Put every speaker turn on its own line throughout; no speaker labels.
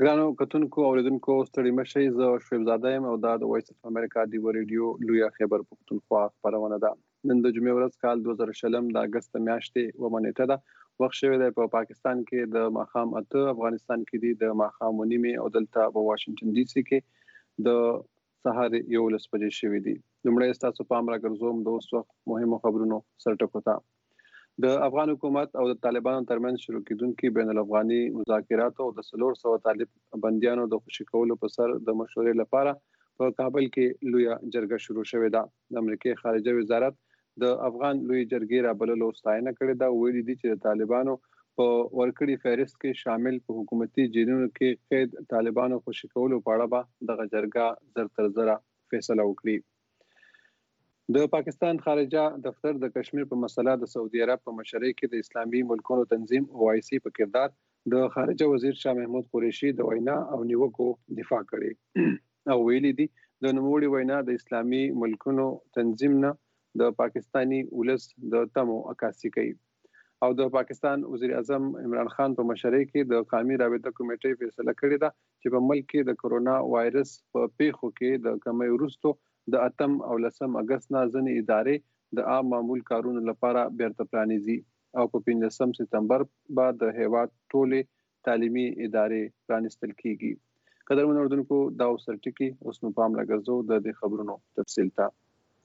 ګرانو کتونکو او اوریدونکو ستړي مشئ. زه شعیب زاده یم او دا د وایس اف امریکا د ریډیو لویه خیبر پښتونخوا خپرونه ده. نن د جمعې ورځ کال 2020 د اگست میاشتې 1 نیټه ده. وخت شوی دی په پاکستان کې د ماښام 8، افغانستان کې دی د ماښام 9 او دلته په واشنگټن ډي سي کې د سهار 11 بجې شوی دی. لومړی ستاسو پام راګرځوم د اوس وخت مهمو خبرونو سرټکو ته. د افغان حکومت او د طالبانو ترمنځ شروع کیدونکو بین الافغاني مذاکراتو او د 400 طالب بنديانو د خوشي کولو په سر د مشورې لپاره په کابل کې لویه جرګه شروع شوې ده. د امریکای خارجه وزارت د افغان لوی جرګې رابللو ستاینه کړې ده. ویلي دي چې د طالبانو په ورکړي فهرست کې شامل په حکومتي جیلونو کې قید طالبانو خوشي کولو په اړه به دغه جرګه زر تر زره فیصله وکړي. د پاکستان خارجه دفتر د کشمیر په مسله د سعودي عرب په مشرۍ کې د اسلامي ملکونو تنظیم OIC په کردار د خارجه وزیر شاه محمود قریشي د وینا او نیوکو دفاع کړې او ویلي دي د نوموړي وینا د اسلامي ملکونو تنظیم نه د پاکستانی ولس د تمو عکاسي کوي او د پاکستان وزیر اعظم عمران خان په مشرۍ کې د قومي رابطه کمیټې فیصله کړې ده چې په ملک کې د کرونا وایرس په پیښو کې د کمی وروسته د 8 او 10 اگست نه ځنې ادارې د عام معمول کارونو لپاره بیرته پرانیزي او په 15 سپتمبر بعد د هیواد ټولې تعلیمي ادارې پرانیستل کیږي. قدرمن اوریدونکو دا وسرټکی اوس نو پام راګرځو د دې خبرونو تفصیل ته.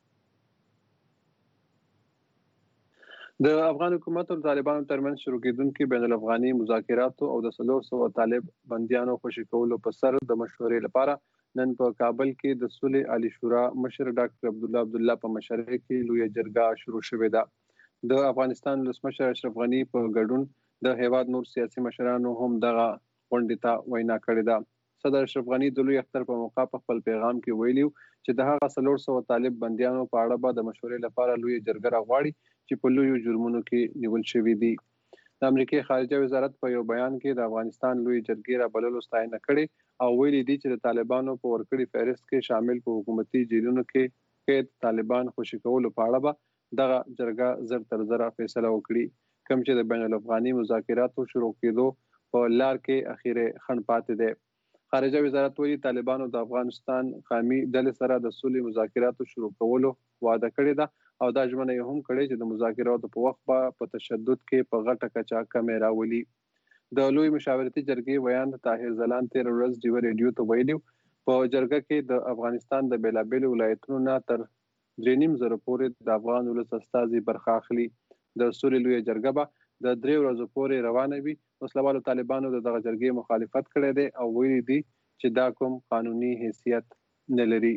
د افغان حکومت او طالبانو ترمنځ شروع کیدونکو بین الافغاني مذاکراتو او د 400 طالب بنديانو خوشي کولو په سر د مشورې لپاره نن په کابل کې د صلح علی شورا مشر ډاکټر عبدالله په مشرۍ کې لویه جرګه شروع شوې ده. د افغانستان ولسمشر اشرف غنی په ګډون د هیواد نور سیاسي مشرانو هم دغه غونډې ته وینا کړې ده. صدر اشرف غنی د لوی اختر په موقع په خپل پیغام کې ویلي چې د هغه 400 طالب بنديانو په اړه به د مشورې لپاره لوی جرګه راغواړي چې په لوی جرمونو کې نیول شوی دي. د امریکای خارجه وزارت په یو بیان کې د افغانستان لوی جرګې رابللو ستاینه کړې او ویلي دي چې د طالبانو په ورکړي فهرست کې شامل په حکومتي جیلونو کې قید طالبان خوشي کولو په اړه به دغه جرګه زر تر زره فیصله وکړي. کوم چې د بین الافغاني مذاکراتو شروع کېدو په لار کې اخیره خنډ پاتې دی. خارجه وزارت ویلي طالبانو د افغانستان قومي ډلې سره د صلح مذاکراتو شروع کولو وعده کړې ده او دا ژمنه یې هم کړې چې د مذاکراتو په وخت په تشدد کې په غټه کچه کمې راولي. د لوی مشاورتي جرګې ویان طاهر زلان 13 ورځ ډیو ریډیو ته ویلي په جرګه کې د افغانستان د بیلابېلو ولایتونو نه تر 3.5 پورې د افغان ولس استازي برخه اخلي. د صلح لوی جرګه به د 3 ورځې پورې روانه وي. وسلوالو طالبانو دغه جرګې مخالفت کړی دی او ویلي دي چې دا کوم قانوني حیثیت نه لري.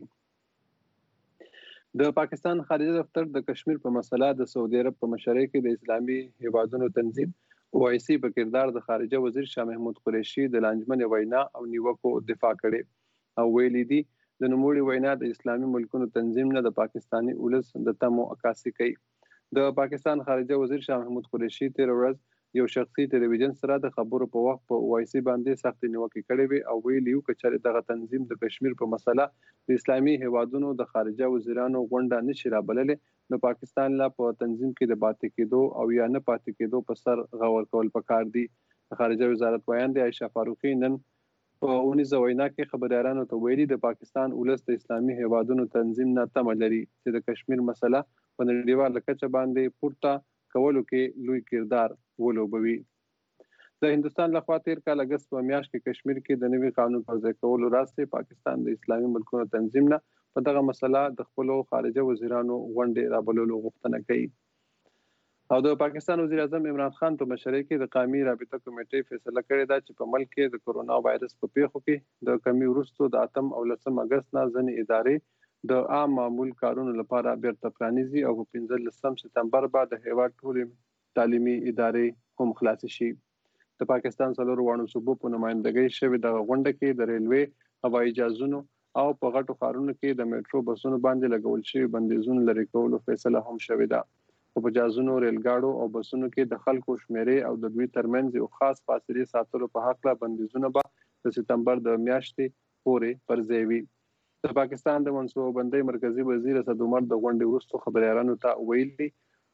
د پاکستان خارجه دفتر د کشمیر په مسله د سعودي عرب په مشرۍ کې د اسلامي هیوادونو تنظیم OIC په کردار د خارجه وزیر شاه محمود قریشي د لانجمن وینا او نیوکو دفاع کړي او ویلي دي د نوموړي وینا د اسلامي ملکونو تنظیم نه د پاکستانی ولس د تمو عکاسي کوي. د پاکستان خارجه وزیر شاه محمود قریشي 13 ورځ یو شخصي ټلویزیون سره د خبرو په وخت په OIC باندې سخت نیوکه کړې وي او ویلي چې دغه تنظیم د کشمیر په مسله د اسلامي هیوادونو د خارجه وزیرانو غونډه نشي رابللې نو پاکستان لا په تنظیم کې د پاتې کېدو او یا نه پاتې کېدو په سر غور کول پکار دي. خارجه وزارت بیان دی عائشہ فاروقی نن په 19 وینا کې خبريالانو ته ویلي د پاکستان ولس د اسلامي هیوادونو تنظیم نه تمه لري چې د کشمیر مسله په نړیواله کچه باندې پورته کولو کې لوی کردار ولوبوي. د هندستان لخوا تیر کال اگست په میاشت کې کشمیر کې د نوي قانون وضع کولو راستي پاکستان د اسلامي ملکونو تنظیم نه په دغه مسله د خپل خارجه وزیرانو غونډې رابللو غوښتنه کوي. او د پاکستان وزیر اعظم عمران خان په مشرۍ کې د قومي رابطه کمیټې فیصله کړې ده چې په ملک کې د کرونا وایرس په پیښو کې د کمی وروسته د 8 او 10 اگست نه ځنې ادارې د عام معمول کارونو لپاره بیرته پرانیزي او په 15 سپتمبر بعد د هیواد ټولې تعلیمي ادارې هم خلاص شي. د پاکستان څلورو وړو صوبو په نمائندګۍ شوې د غونډه کې د ریلوي هوایي جهازونو او په غټو ښارونو کې د میټرو بسونو باندې لګول شوي بندیزونه لرې کولو فیصله هم شوې ده. په جهازونو ریلګاډو او بسونو کې د خلکو شمیرې او د دوی ترمنځ یو خاص فاصله ساتلو په حق لا بندیزونه به د سپتمبر د میاشتې پورې پر ځای وي. د پاکستان د منصوبه بندۍ مرکزی وزیر اسد عمر د غونډې وروسته خبريالانو ته ویلي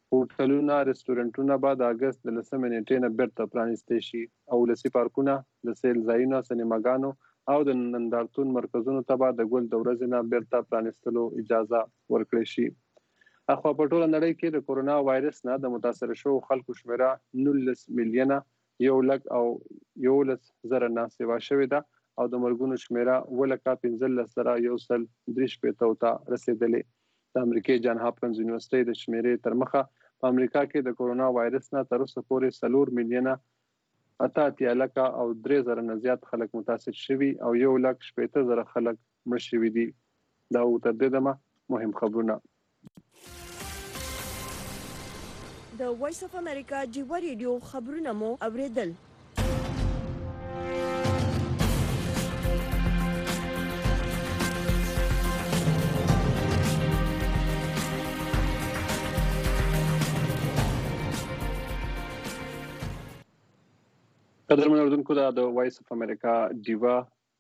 هوټلونه رستورانټونه به د اگست د 10 نیټې نه بیرته پرانیستي شي او ولسي پارکونه د سیل ځایونه سینماګانو او د نندارتون مرکزونو ته به د ګل د ورځې نه بیرته پرانیستلو اجازه ورکړي شي. اخوا په ټوله نړۍ کې د کورونا وایرس نه د متاثر شوو خلکو شمیره 19 میلیونه 1,11,000 نه سیوا شوې ده او د مرګونو شمیره 1,15,133 ته رسیدلې. د امریکای جان هاپکنز یونیورسيټي د شمیرې تر مخه په امریکا کې د کورونا وایرس نه تر اوسه پورې 4 میلیونه 83,000 نه زیات خلک متاثر شوي او 1,80,000 خلک مړ شوي دي. دا تر دې دمه مهم خبرونه.
د وایس اف امریکا جیوا ریډیو خبرونه مو اوریدل.
قدرمن اوریدونکو دا د وایس اف امریکا جیوا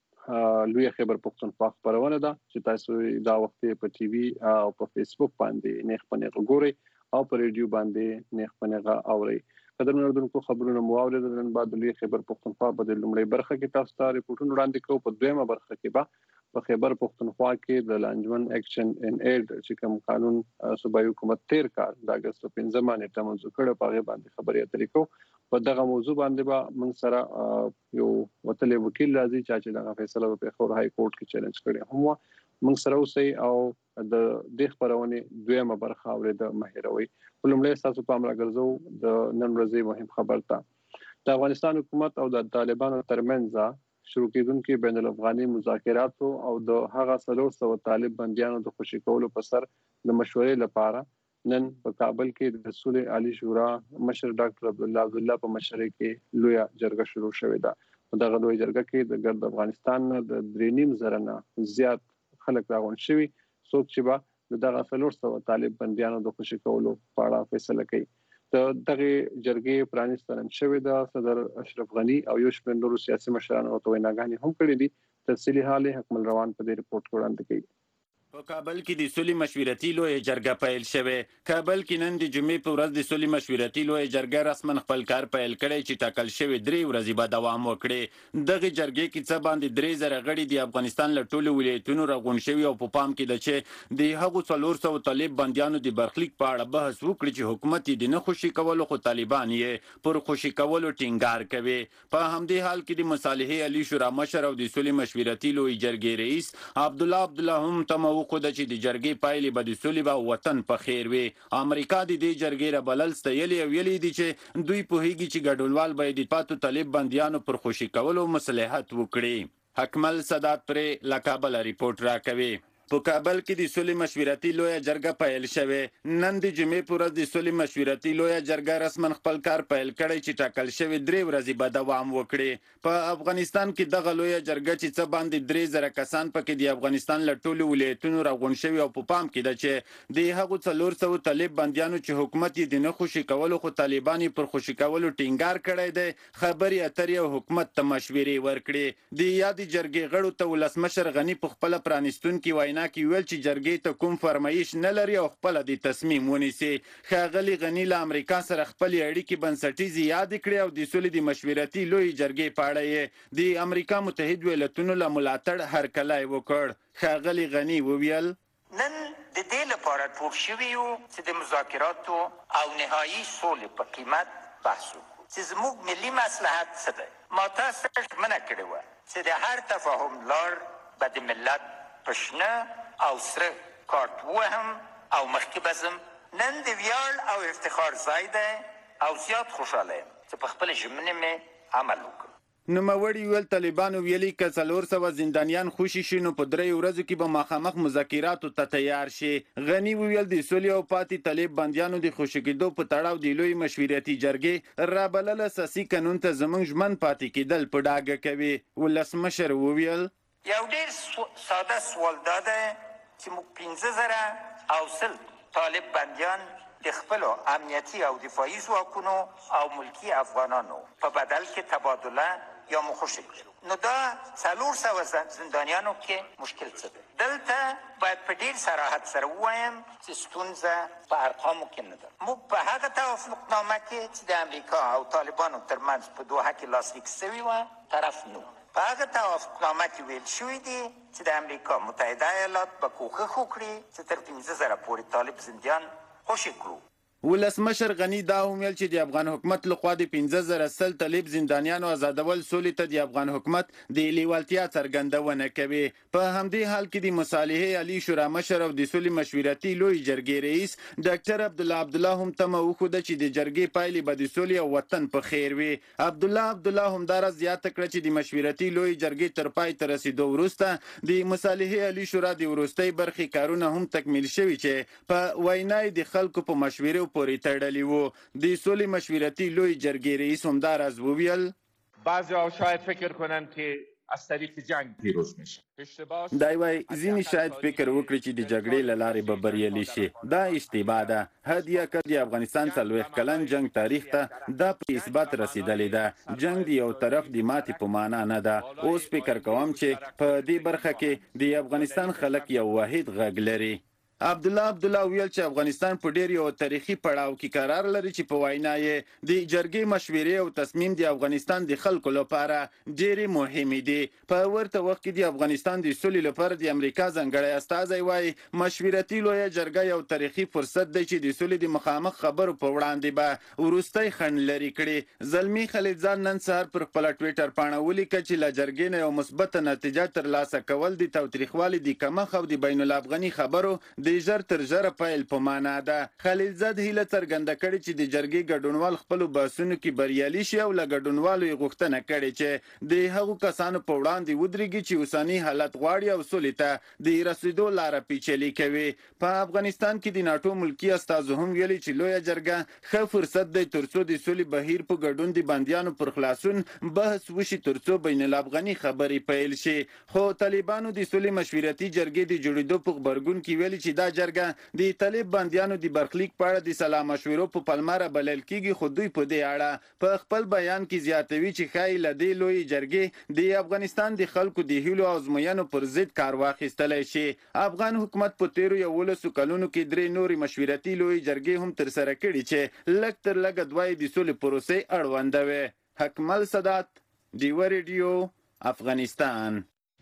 لوی خبر پښتونخوا خبرونه ده چې تاسو دا وخت په ټي وي او په فیسبوک باندې نیخ پنه ګوري او په ریډیو باندې نیخ پنه اوري. قدرمن اوریدونکو خبرونه مو اوریدل. نن بعد لوی خبر پښتونخوا په لومړی برخه کې تاسو ته ریپورتونه وړاندې کوو. په دویمه برخه کې به په خبر پښتونخوا کې د لانجمن اکشن ان ایډ چې کوم قانون صوبایي حکومت 13 کال د اگست 15 نیټه منځو کړ په هغه باندې خبرې اترې کوو. په دغه موضوع باندې به موږ سره یو وتلې وکیل راځي چې دغه فیصله په خور های کورټ کې چیلنج کړي هم موږ سره اوسئ او د دې خبرونه دویمه برخه اورید مهیروي. ولومړی تاسو په امر غرزو د نن ورځې مهم خبر ته د افغانستان حکومت او د طالبانو ترمنځ شروع کېدونکو بین الافغاني مذاکراتو او د هغه 300 طالب بنديانو د خوشی کولو په سر د مشورې لپاره نن په کابل کې د صلح عالی شورا مشر ډاکټر عبدالله په مشرۍ کې لوی جرګه شروع شوې ده. په دغه لوی جرګه کې د ګرد افغانستان د 3.5 نه زیات خلک راغون شوي څوک چې به دغه 300 طالب بنديانو د خوشی کولو په اړه فیصله کوي. دغه جرګې پرانیستل شوې ده. صدر اشرف غنی او یو شمېر نورو سیاسي مشرانو ته ویناګانې هم کړې دي. تفصیلي حال حکمل روان په دې ریپورت وړاندې کوي.
په کابل کې د صلح مشورتي لوی جرګه پیل شوه. کابل کې نن د جمعې په ورځ د صلح مشورتي لوی جرګه رسمن خپل کار پیل کړي چې ټاکل شوی 3 ورځې به دوام وکړي. دغه جرګې کې څه باندې 3,000 غړي د افغانستان له ټولو ولایتونو راغون شوي او په پام کې ده چې د هغو 400 طالب بنديانو د برخلیک په اړه بحث وکړي چې حکومت یې نه خوشي کولو خو طالبان یې پر خوشي کولو ټینګار کوي. په همدې حال کې د مصالحې علی شورا مشر او د صلح مشورتي لوی جرګې رئیس عبدالله هم تمو خو د چې د جرګې پایلې به د صلح او وطن په خیر وي. امریکا د دې جرګې را بلل ستایلې او ویلي دي چې دوی پوهیږي چې ګډونوال باید د پاتو طالب بنديانو پر خوشي کولو مصلحت وکړي. حکمل صدات پر لا کابل ریپورت راکوي. په کابل کې د صلح مشورتي لوی جرګه پیل شوه. نن د جمعې پر ورځ د صلح مشورتي لوی جرګه رسمن خپل کار پیل کړي چې ټاکل شوی 3 ورځې به دوام وکړي. په افغانستان کې دغه لوی جرګه چې څه باندې 3,000 کسان پکې د افغانستان له ټولو ولایتونو راغون شوي او په پام کې ده چې د هغو 400 طالب بنديانو چې حکومت یې د نه خوشي کولو خو طالبان پر خوشي کولو ټینګار کړی دی خبرې اترې او حکومت ته مشورې ورکړي. د یاد جرګې غړو ته ولسمشر غنی په خپل پرانیستونکو وینا کې ویل چې جرګې ته کوم فرمایش نه لري او خپل د تصمیم ونیسي. ښاغلي غنی له امریکا سره خپل اړیکې بنسټیزې یاد کړې او د صلح د مشورتي لوی جرګې په اړه د امریکا متحد ایالاتونو له ملاتړ هرکلی وکړ. ښاغلي غنی وویل
نن د دې لپاره ټول شوي یو چې د مذاکراتو او نهایي صلح په قیمت بحث وکړو چې زموږ ملي مصلحت څه دی. ما تاسو ته ژمنه کړې وه چې د هر تفاهم لار به د ملت په شنه او سره کارت وهم او مخکې بزم. نن د ویاړ او افتخار ځای دی او زیات خوشحاله یم چې په خپل ژمنې مې عمل وکړ.
نوموړي ویل طالبانو ویلي که 400 زندانیان خوشي شي نو په 3 ورځو کې به مخامخ مذاکراتو ته تیار شي. غنی ویل د صلح او پاتې طالب بنديانو د خوشي کېدو په تړاو د لوی مشورتي جرګې رابلل اساسي قانون ته زموږ ژمن پاتې کېدل په ډاګه کوي. ولسمشر وویل
یو ډېر ساده سوال دا دی چې موږ 15,000 او 100 طالب بندیان د خپلو امنیتي او دفاعي ځواکونو او ملکي افغانانو په بدل کې تبادله یا مخوشي کړو. نو دا 400 زندانیانو کې مشکل څه دی؟ دلته باید په ډیر صراحت سره ووایم چې ستونزه په ارقامو کې نه ده. موږ په هغه توافقنامه کې چې د امریکا او طالبانو ترمنځ په دوحه کې لاسلیک شوې وه طرف نه وو. په هغه توافقنامه کې ویل شوي دي چې د امریکا متحده ایالات به کوښښ وکړي چې تر 15,000 پورې طالب زندیان خوشي کړو.
ولسمشر غنی دا ویل چې د افغان حکومت لخوا د 15,000 طالب زندانیانو آزادول سولې ته د افغان حکومت د لیوالتیا څرګندونه کوي. په همدې حال کې د مصالحې عالی شورا مشر او د سولې مشورتي لوی جرګې رئیس ډاکټر عبدالله هم تمه وښوده چې د جرګې پایلې به د سولې او وطن په خیر وي. عبدالله همداراز زیاته کړه چې د مشورتي لوی جرګې تر پای ته رسیدو وروسته د مصالحې عالی شورا د وروستۍ برخې کارونه هم تکمیل شوي چې په وینا د خلکو په مشورې پورې تړلي وو. د سولې مشورتي لوی جرګې رئیس همداراز وویل
بعضی‌ها شاید فکر کنن که از طریق جنگ پیروز میشه.
دا وایي ځینې شاید فکر وکړي چې د جګړې له لارې به بریالي شي. دا اشتباه ده. هدیه که د افغانستان 40 کلن جنگ تاریخ ته دا په اثبات رسیدلی ده. جنگ د یو طرف د ماتې په معنا نه ده. اوس فکر کوم چې په دې برخه کې د افغانستان خلک یو واحد غږ لري. عبدالله ویل چې افغانستان په ډیر یو تاریخي پړاو کې قرار لري چې په وینا یې د جرګې مشورې او تصمیم د افغانستان د خلکو لپاره ډېرې مهمې دي. په ورته وخت کې د افغانستان د سولې لپاره د امریکا ځانګړی استازی وایي مشورتي لویه جرګه یو تاریخي فرصت دی چې د سولې د مخامخ خبرو په وړاندې به وروستی خنډ لرې کړي. زلمي خلیلزاد نن سهار پر خپله ټویټر پاڼه ولیکه چې له جرګې نه یو مثبته نتیجه ترلاسه کول د تاوتریخوالي د کمښت او د بین الافغاني خبرو د ژر تر ژره پیل په معنا ده. خلیلزاد هیله څرګنده کړې چې د جرګې ګډونوال خپلو بحثونو کې بریالي شي او له ګډونوالو یې غوښتنه کړې چې د هغو کسانو په وړاندې ودرېږي چې اوسني حالت غواړي او سولې ته د رسیدو لاره پیچلې کوي. په افغانستان کې د ناټو ملکي استازو هم ویلي چې لویه جرګه ښه فرصت دی ترڅو د سولې بهیر په ګډون د بندیانو پر خلاصون بحث وشي ترڅو بین الافغاني خبرې پیل شي. خو طالبانو د سولې مشورتي جرګې د جوړېدو په غبرګون کې ویلي چې دا جرګه د طالب بندیانو د برخلیک په اړه د سلا مشورو په پلمه بلل کیږي. خو دوی په دې اړه په خپل بیان کې زیاتوي چې ښایي له دې لوی جرګې د افغانستان د خلکو د هیلو او ازموینو پر ضد کار واخیستلی شي. افغان حکومت په تیرو 11 کلونو کې 3 نورې مشورتي لوی جرګې هم ترسره کړي چې لږ تر لږه دوه د سولې پروسې اړونده وي. حکمل سادات، ډیوه ریډیو، افغانستان.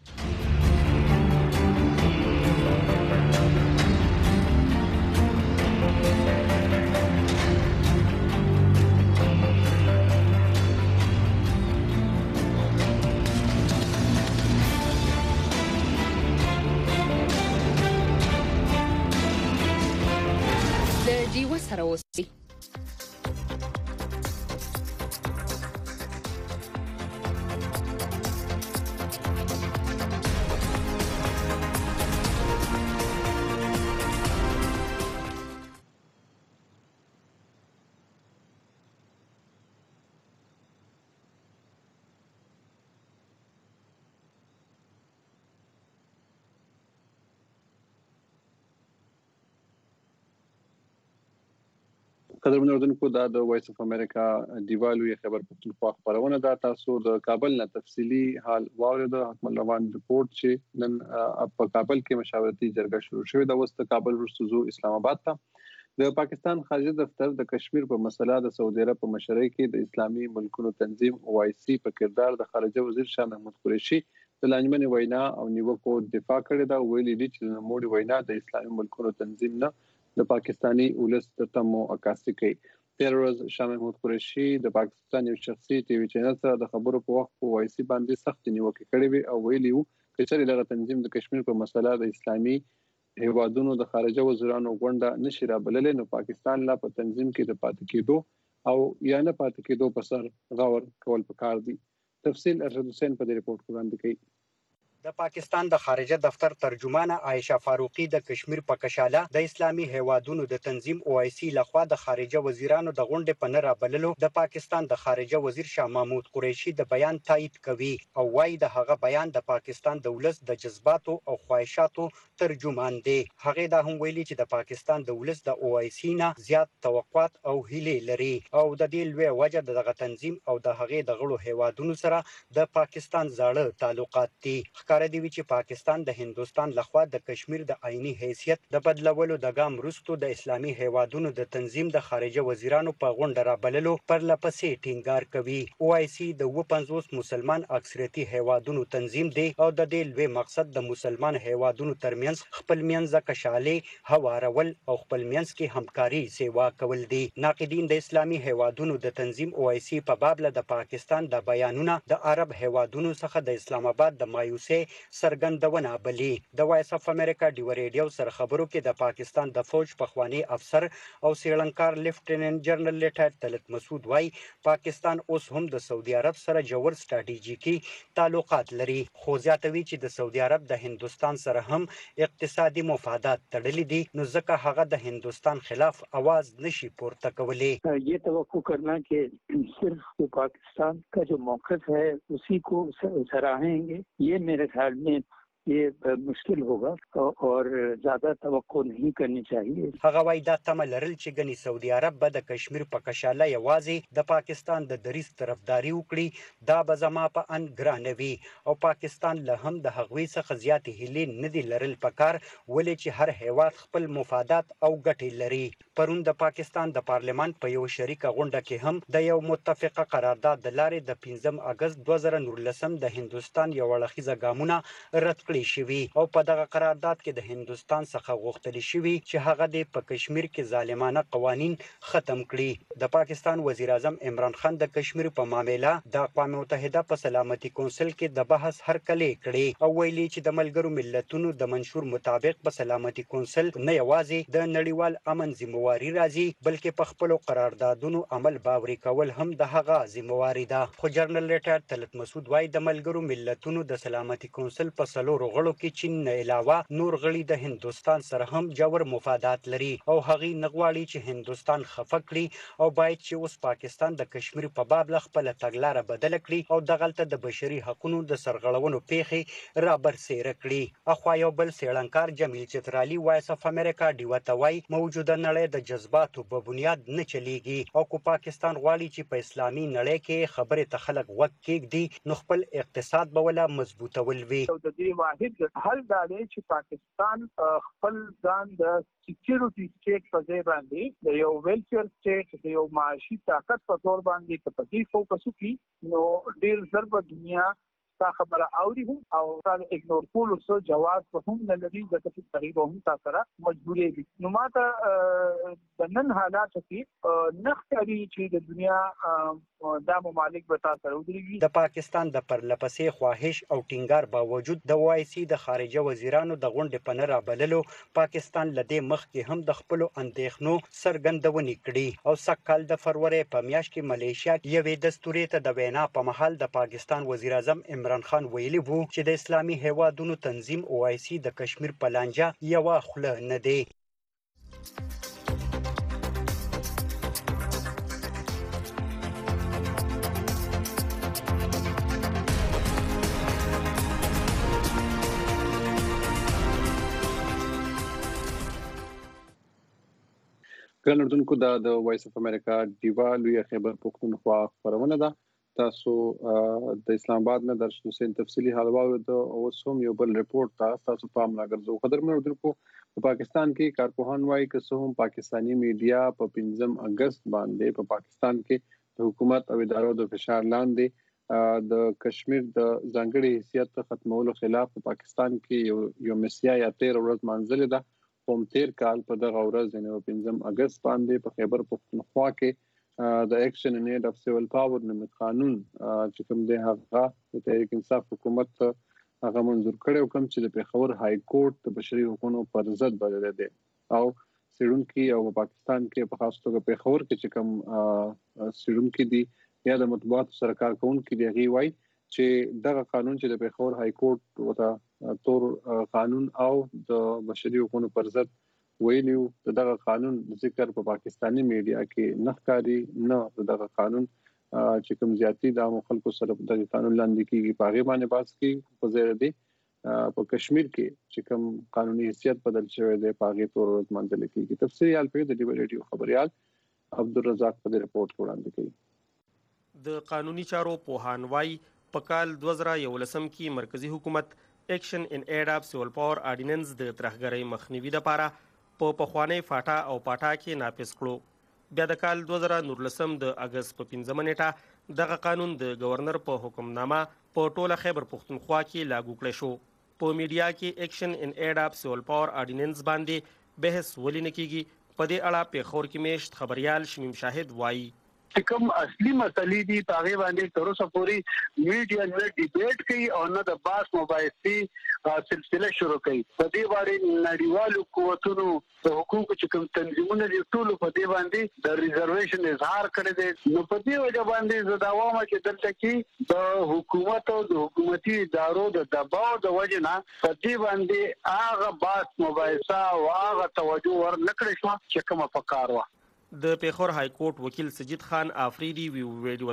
سره اوسئ.
قدرمن اردوونکو دا د وایس اف امریکا دیوالو یې خبر پښتونخوا خبرونه ده. تاسو د کابل نه تفصیلی حال واورید. حکم روان رپورت چې نن په کابل کې مشاورتي جرګه شروع شوې ده. اوس د کابل وروسته ځو اسلام آباد ته. د پاکستان خارجه دفتر د کشمیر په مسله د سعودي عرب په مشرۍ کې د اسلامي ملکونو تنظیم OIC په کردار د خارجه وزیر شاه محمود قریشي د لانجمنې وینا او نیوکو دفاع کړې ده. ویلي دي چې د نوموړي وینا د اسلامي ملکونو تنظیم نه د پاکستانی ولس د تمو عکاسي کوي. تیر ورځ شاه محمود قریشي د پاکستان یو شخصي ټي وي چینل سره د خبرو په وخت په OIC باندې سخت نیوکه کړې وي او ویلي وو چې چېرې دغه تنظیم د کشمیر په مسله د اسلامي هیوادونو د خارجه وزیرانو غونډه نشي رابللې نو پاکستان لا په تنظیم کې د پاتې کېدو او یا نه پاتې کېدو په سر غور کول پکار دي. تفصیل ارشد حسین په دې رپورت کې وړاندې کوي.
د پاکستان د خارجه دفتر ترجمانه عائشه فاروقی د کشمیر په کشاله د اسلامي هیوادونو د تنظیم OIC لخوا د خارجه وزیرانو د غونډې په نه رابللو د پاکستان د خارجه وزیر شاه محمود قریشي د بیان تایید کوي او وايي د هغه بیان د پاکستان د ولس د جذباتو او خواهشاتو ترجمان دی. هغه دا هم ویلي چې د پاکستان د ولس د OIC نه زیات توقعات او هیلې لري او د دې لوی وجه دغه تنظیم او د هغه د غړو هیوادونو سره د پاکستان زاړه تعلقات دي. ښکاره دی چې پاکستان د هندوستان لخوا د کشمیر د آئینی حیثیت د بدلولو د ګام وروسته د اسلامي هیوادونو د تنظیم د خارجه وزیرانو په غونډه رابللو پرلپسې ټینګار کوي. OIC د 50 مسلمان اکثریتي هیوادونو تنظیم دی او د دې لوی مقصد د مسلمان هیوادونو ترمنځ خپل منځ کشالې هوارول او خپل منځ کې همکاري سیوا کول دي. ناقدین د اسلامي هیوادونو د تنظیم OIC په باب له د پاکستان د بیانونه د عرب هیوادونو څخه د اسلام آباد د مایوسۍ څرګندونه بلی. د وایس اف امریکا ډیو ریډیو سره خبرو کې د پاکستان د فوج پخوانی افسر او سیړنکار لیفټیننټ جنرال لیټر طلعت مسعود وايي پاکستان اوس هم د سعودي عرب سره جوړ ستراتیژیکي تعلقات لري، خو زیاتوي چې د سعودي عرب د هندوستان سره هم اقتصادي مفادات تړلي دي، نو ځکه هغه د هندوستان خلاف आवाज نشي پورته کولی.
ये तवक्को करना कि सिर्फ पाकिस्तान का जो मौक़िफ़ है उसी को सराहेंगे, ये मेरे ख्याल में ये मुश्किल होगा और ज़्यादा तवक्को नहीं करनी चाहिए.
هغه وايي دا تمه لرل چې ګنې سعودي عرب به د کشمیر په کشاله یوازې د پاکستان د دریځ طرفداري وکړي، دا به زما په ان ګرانه وي او پاکستان له هم د هغوی څخه زیاتې هیلې نه دي لرل پکار، ولې چې هر هیواد خپل مفادات او ګټې لري. پرون د پاکستان د پارلمان په یو شریکه غونډه کې هم د یو متفقه قرارداد د لارې د 15 اگست 2019 د هندوستان یو اړخیزه ګامونه رد کړي شوي او په دغه قرارداد کې د هندوستان څخه غوښتل شوي چې هغه د په کشمیر کې ظالمانه قوانین ختم کړي. د پاکستان وزیر اعظم عمران خان د کشمیر په معاملې د اقوام متحده په سلامتي کونسل کې د بحث هرکلی کړي او ویلي چې د ملګرو ملتونو د منشور مطابق په سلامتي کونسل نه یوازې د نړیوال امن ذمہواری راځي بلکې په خپل قراردادونو عمل باوري کول هم د هغه ذمہواری ده. خو جنرال لیټر طلعت مسعود وايي د ملګرو ملتونو د سلامتي کونسل په څلورو غړو کې چین نه علاوه نور غړي د هندوستان سره هم جوړ مفادات لري او هغه نه غواړي چې هندوستان خفه کړي او باید چې اوس پاکستان د کشمیر په باب خپل تګلاره بدل کړي او دغلته د بشري حقوقو د سرغړونو پیښې را برسېره کړي. اخوا یو بل سیړنکار جمیل چترالی وایس اف امریکا ډیو ته وايي موجوده نړۍ د جذباتو په بنیاد نه چلیږي او کو پاکستان غواړي چې په اسلامي نړۍ کې خبرې ته خلک وک کېږدي نو خپل اقتصاد به ولا مضبوطول وي.
حل دا دی چې پاکستان خپل ځان د سکیورټي سټیټ په ځای باندې د یو ویلفیر سټیټ د یو معاشي طاقت په تور باندې په دې فوکس وکړي نو ډیر زر په دنیا تا خبره اوري هم او تا اګنور کولو څه جواز په هم نه لري ځکه چې تقریبا هم تا سره مجبورې دي. نو ماته د نن حالات کې نختري چې د دنیا دا ممالک به تا سره ودرېږي.
د پاکستان د پرلپسې خواهش او ټینګار باوجود د OIC د خارجه وزیرانو د غونډې په نه رابللو پاکستان له دې مخکې هم د خپلو اندېښنو څرګندونې کړي او سږکال د فروری په میاشت کې ملیشیا یوې دستورې ته د وینا په مهال د پاکستان وزیر اعظم عمران خان ویلي وو چې د اسلامي هیوادونو تنظیم OIC د کشمیر په لانجه یوه خوله نه دی.
ګران اردوونکو دا د وایس اف امریکا ډیوا لوی خیبر پختونخوا خبرونه ده. تاسو د اسلام آباد نه درس حسین تفصیلی حال واورید او سوم یو بل ریپورت تاسو پام راګرځو. قدرمن اردوونکو په پاکستان کې کارپوهان وايي چې څه هم پاکستانی میډیا په 15 اگست باندې په پاکستان کې د حکومت او ادارو د فشار لاندې د کشمیر د ځانګړي حیثیت ختمولو خلاف په پاکستان کې یو مسیا یا 13 ورځ منځلې ده. قوم تیر کال په دغه ورځ یعنی 15 اگست باندې په خیبر پختونخوا کې د ایکشن ان ایډ اف سیول پاور نوم قانون چې کوم دی هغه د تحریک انصاف حکومت هغه منظور کړو کوم چې د پیښور های کورټ د بشري حقوقو پر ضد بدل دی او سیډونکو او پاکستان کې په خاص توګه پیښور کې چې کوم سیډونکو دي یا د مطبوعات سرکار کوونکو دی غي وای چې دغه قانون چې د پیښور های کورټ وته تور قانون او د بشري حقوقو پر ضد ویلو دغه قانون ذکر په پاکستانی میډیا کې نخکاری نه دغه قانون چې کوم زیاتی د خلکو سره د قانون لاندې کیږي په هغه باندې باز کې په ځای دی په کشمیر کې چې کوم قانوني حیثیت بدل شوی دی په هغه تور ورځ منځل کیږي. تفصیلی حال په د ریډیو خبريال عبدالرزاق په رپورت وړاندې کوي.
د قانوني چارو پوهان وايي په کال 2011 کې مرکزی حکومت اکشن ان ایډ اف سیول پاور آرډیننس د ترهګرۍ مخنیوي لپاره په پخوانۍ فاټا او پاټا کې نافذ کړو. بیا د کال 2019 د اگست په 15 نیټه دغه قانون د گورنر په حکمنامه په ټوله خیبر پختونخوا کې لاګو کړی شو. په میډیا کې اکشن ان ایډ اف سیول پاور آرډیننس باندې بحث ولې نه کیږي؟ په دې اړه پیښور کې میشت خبريال شمیم شاهد وایي
کوم اصلي مسلې دي په هغه باندې تر اوسه پورې میډیا نه ډیبیټ کوي او نه د باس مباحثي سلسله شروع کوي. په دې باندې نړیوالو قوتونو د حقوقو چې کوم تنظیمونه دي ټول په دې باندې د ریزرویشن اظهار کړی دی. نو په دې وجه باندې زه دا وایم چې دلته کې د حکومت او د حکومتي ادارو د دباو د وجه نه په دې باندې هغه باس مباحثه او هغه توجه ورنکړی شو چې کومه پکار و.
د پیښور های کورټ وکیل سجید خان آفریدي ویل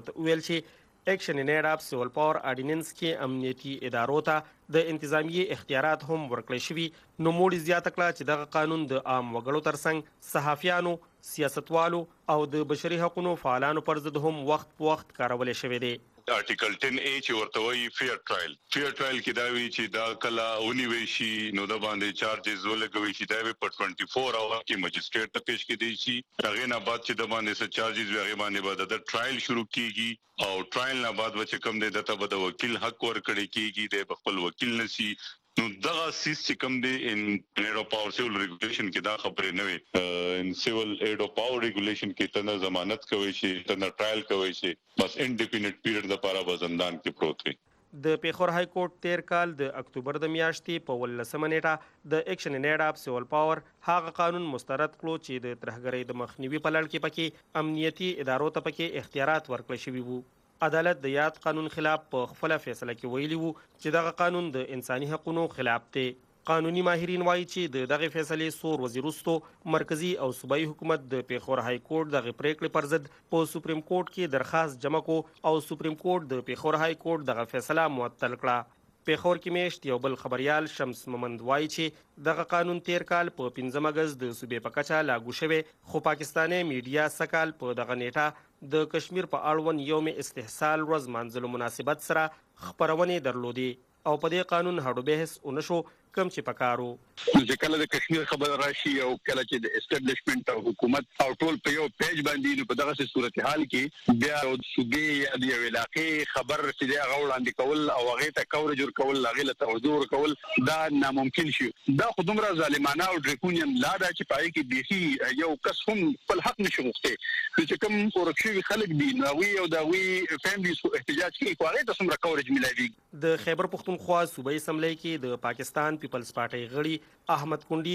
چې اکشن ان ایډ اف سیول پاور آرډیننس کې امنیتي ادارو ته د انتظامی اختیارات هم ورکړل شوي. نو موږ زیاته کړه چې دغه قانون د عام وګړو ترڅنګ صحافیانو، سیاستوالو او د بشري حقوقو فعالانو پر ضد هم وخت په وخت کارول شوی دی.
آرټیکل 10A چې ورته وایي فیر ټرایل کې دا وی چې دا کله ونیوي شي نو د باندې چارجز ولګوي شي دا په 24 اور کې مجسټریټ ته پیش کړي شي. هغه نه بعد چې د باندې څه چارجز وي هغه باندې بعد د ټرایل شروع کیږي او ټرایل نه بعد چې کوم دی د ته د وکیل حق ورکړي کیږي د خپل وکیل نسی. نو دغه سیس چې کوم دی ان ایډ اف پاور سیول ریګولیشن کې دا خبرې نه وي. ان سیول ایډ اف پاور ریګولیشن کې تنه ضمانت کوي شي تنه ټرایل کوي شي بس انډیپندنٹ پیریډ د لپاره وزندان کې پروت وي.
د پیښور های کورټ 13 کال د اکتوبر د میاشتې په 18 نیټه د اکشن ان ایډ اف سیول پاور هغه قانون مسترد کړو چې د ترهګرۍ د مخنیوي په لړ کې پکې امنیتي ادارو ته پکې اختیارات ورکړل شوي وو. عدالت د یاد قانون خلاف په خپل فیصله کې ویلي وو چې دغه قانون د انساني حقوقو خلاف دی. قانوني ماهرین وایي چې د دغه فیصلې څو ورځې وروسته مرکزی او صوبایي حکومت د پیښور های کورټ دغه پریکړې پر ضد په سپریم کورټ کې درخواست جمع کو او سپریم کورټ د پیښور های کورټ دغه فیصله معطل کړه. پیښور کې میشت یو بل خبريال شمس محمد وایي چې دغه قانون 13 کال په 15 اگست د صوبې په کچه لاګو شوی خو پاکستاني میډیا سکال په دغه نیټه د کشمیر په اړوند یوم استحصال ورځ منځلو مناسبت سره خبرونه درلودي او په دې قانون هډو بحث ونشو کم چې پکارو.
چې کله د کشمیر خبر راشي او کله چې د اسټابلیشمنت او حکومت او ټول په یو پیج باندې نو په دغه صورتحال کې بیا د صوبې یا د علاقې خبر چې دا غوړاندې کول او هغه ته کورج ورکول هغه له توجه ورکول دا ناممکن شي. دا خودمره ظالمانه او ډریکونین لا دا چې پای کې بيخي یو کس هم خپل حق نشي غوښته چې کوم ورکشي خلک دي نو او دا وی فیملیز احتجاج کوي خو هغه ته څومره کورج ملایوي.
د خیبر پختونخوا صوبایي اسمبلی کې د پاکستان پیپلز پارټي غړي احمد کونډي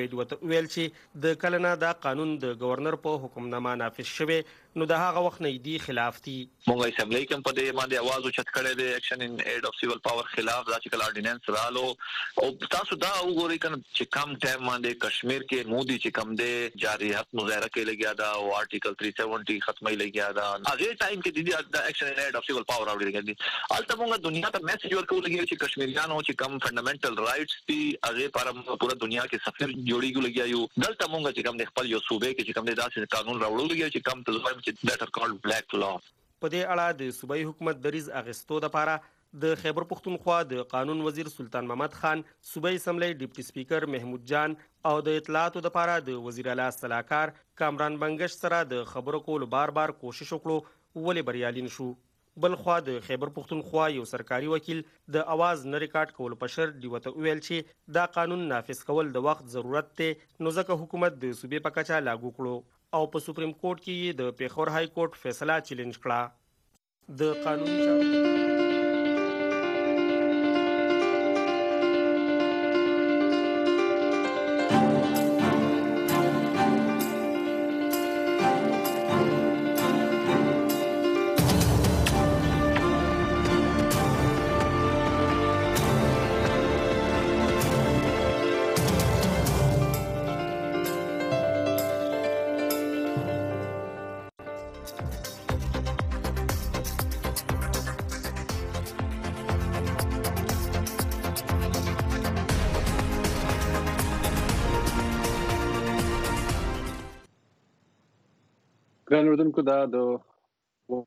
ویل چې د کلنا دا قانون د گورنر په حکمنامه نافذ شوی نو د هغه وخت نه دی خلاف دي.
موږ اسمبلی کې په دې باندې आवाज اوچت کړی دی اکشن ان ایډ اف سیول پاور خلاف دا چې کل آرډیننس رالو او تاسو دا وګورئ کنه چې کم ټایم باندې کشمیر کې مودي چې کم دی جاری حق مظاهره کې لګیا دا او آرټیکل 370 ختمي لګیا دا هغه ټایم کې د اکشن ان ایډ اف سیول پاور راوړل کېږي. البته موږ دنیا ته میسج ورکول کېږي چې کشمیریانو چې کم فندامنټل رائټس دي هغه پر پورا دنیا کې سفر جوړیږي لګیایو. دلته مونږ چې کوم د خپل یو صوبې کې چې کوم د داسې قانون راوړل کېږي چې کم تزویم چې بیٹر کالډ بلیک لا.
په دې اړه د صوبایي حکومت دریز اغستو لپاره د خیبر پختونخوا د قانون وزیر سلطان محمد خان، صوبایي اسمبلی ډیپټي سپیکر محمود جان او د اطلاعاتو لپاره د وزیر اعلی صلاحکار کامران بنگش سره د خبرو کولو بار کوشش وکړو ولې بریالي نشو. بل خوا د خیبر پختونخوا یو سرکاري وکیل د आवाज نه ریکارډ کول په شرط دی وته ویل چې دا قانون نافذ کول د وخت ضرورت ته نو ځکه حکومت د صوبې په کچه لاګو کړو او په سپریم کورټ کې د پیښور های کورټ فیصله چیلنج کړه. د قانون
ګران اردوونکو دا د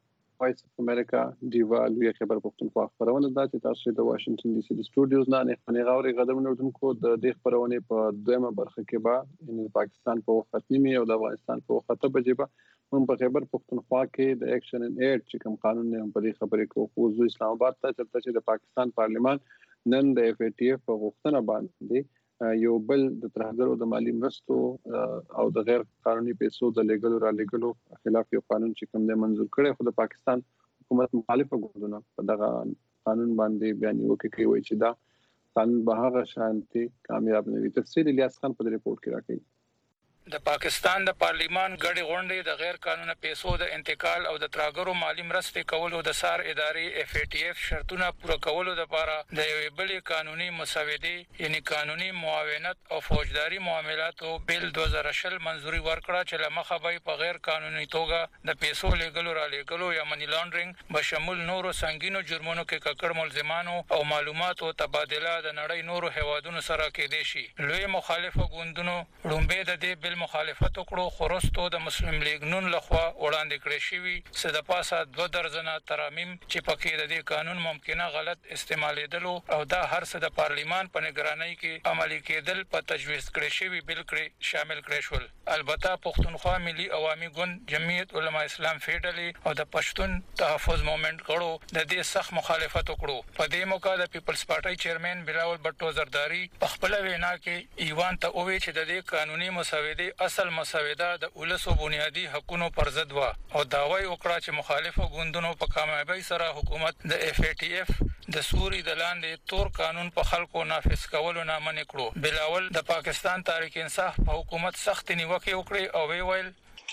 وایس اف امریکا دیوا لوی خبر پښتونخوا خبرونه دا چې تاسو د واشنگټن ډي سي د سټوډیوز نه نه غوړي غدم نوردونکو د دې خبرونه په دویمه برخه کې به د پاکستان په وخت نیمه او د افغانستان په وخت بجې به هم په خبر پښتونخوا کې د اکشن ان ایډ چې کوم قانون نه په دې خبرې کې خو اسلام آباد ته چې د پاکستان پارلیمان نن د اف ای ټی اف په غوښتنه باندې یو بل د ترهګرو د مالی مرستو او د غیر قانوني پیسو د لیګلو را لیګلو خلاف یو قانون چې کوم د منزور کړي خو د پاکستان حکومت مخالفه ګوندونه په دغه قانون باندې بیان وکړي وایي چې دا قانون به هغه شانتي کامیاب نه وي. تفصیل الیاس خان په ریپورت کې راکړي.
د پاکستان د پارلیمان غړي غونډې د غیر قانوني پیسو د انتقال او د ترهګرو مالی مرستې کولو د سار ادارې اف ای ټی اف شرطونه پوره کولو لپاره د یو بل قانوني مسودې یعنی قانوني معاونت او فوجداري معاملاتو بل 2020 منځوري ورکړه چې لمخه به په غیر قانوني توګه د پیسو لیګلو را لیګلو یا منی لانډرینګ بشمول نورو سنگینو جرمونو کې ککړ ملزمانو او معلوماتو تبادله د نړۍ نورو هوادونو سره کېدې شي. لوی مخالفه ګوندونو لومبه د دې مخالفت وکړو خورستو د مسلم لیگ نون لخوا وړاندې کړی شوی سده پاسه 2 درجنه ترامیم چې پکې د دې قانون ممکنه غلط استعمالیدلو او دا هر څه د پارلیمان په نگرانی کې عملی کېدل په تجویز کړی شوی بل کړی شامل کړی شول. البته پښتونخوا ملي عوامي ګوند جمعیت علما اسلام فیډرالي او د پښتون تحفظ موومېنټ غړو د دې سخت مخالفت وکړو. په دې موقع د پیپلز پارټي چیرمن بلاول بټو زرداری په خپل وینا کې ایوان ته وویل چې د دې قانوني مسودې اصل مسوده د ولسو بنیادی حقوقو پر ضد و او داوی وکړه چې مخالفو ګوندونو په کامیابی سره حکومت د اف ای ټی اف د سوري د لاندې تور قانون په خلکو نافذ کولو نه منع کړو. بلاول د پاکستان تحریک انصاف په حکومت سخت نیوکه وکړه او ویل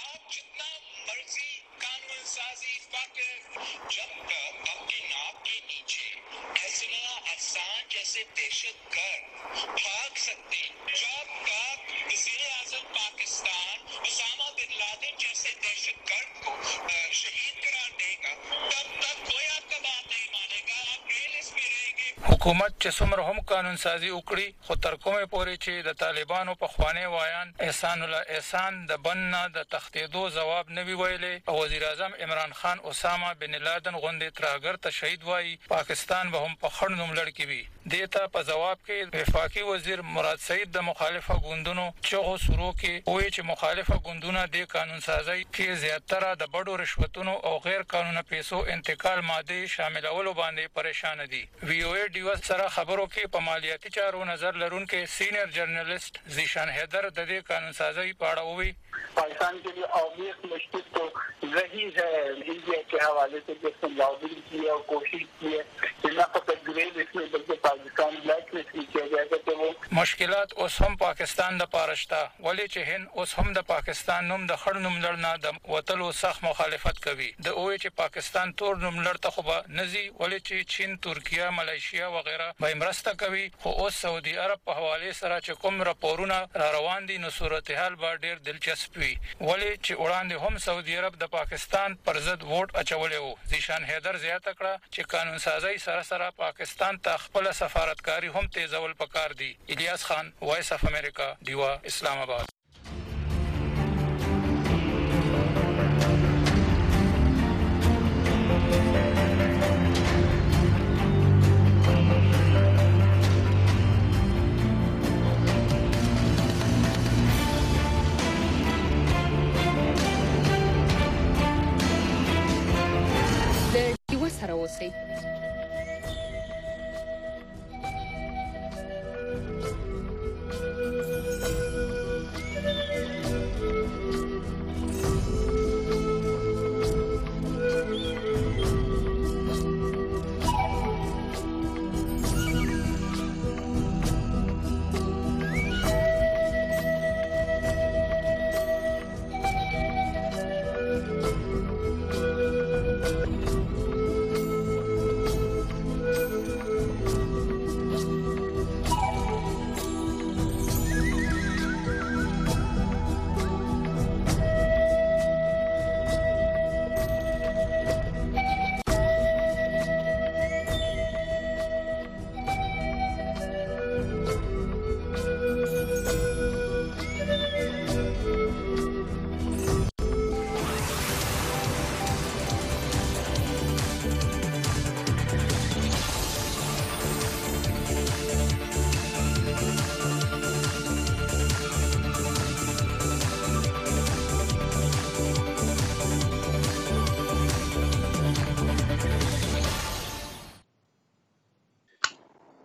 حکومت چې څومره هم قانون سازي وکړي خو تر کومه پورې چې د طالبانو په خوانه وایان احسان الله احسان د بننا د تختیدو جواب نه ویلې او وزیر اعظم عمران خان اسامه بن لادن غوندې ترهګر ته شهید وایي پاکستان به هم په خړ نوم لړ کې وي. دیتا په جواب کې وفاقي وزیر مراد سعید د مخالفه ګوندونو چغو سرو کې وایي چې مخالفه ګوندونه د قانون سازي کې زیاتره د بډو رشوتونو او غیر قانوني پیسو انتقال ماده شاملولو باندې پریشان دي. وی او ای سره خبرو کې په مالیاتي چارو نظر لرونکو سینیئر جرنالست زیشان حیدر د دې قانون سازي په اړه وویل
پاکستان के लिए ऑब्वियस मुश्किल तो रही है इंडिया के हवाले से जिसने लॉबिंग की है और कोशिश की है कि न फकत ग्रे लिस्ट में बल्कि पाकिस्तान ब्लैक लिस्ट में किया जाएगा तो वो
مشکلات اوس هم پاکستان د پارشتا ولی چې هند اوس هم د پاکستان نوم د خړ نوم لړنه د وتلو سخت مخالفت کوي. د اوه چې پاکستان تور نوم لړته خو به نزي ولی چې چین ترکیه ملایشیا وغیرہ به مرسته کوي خو اوس سعودي عرب په حواله سره چې کوم راپورونه را روان دي نو صورتحال به ډیر دلچسپ وي ولی چې وړاندې هم سعودي عرب د پاکستان پر ضد ووټ اچولې وو. زیشان حیدر زیاته کړه چې قانون سازي سره سره پاکستان ته خپل سفارتکاری هم تیزول پکار دي. الیاس خان وایس اف امریکا دیوا اسلام آباد.
سره اوسئ.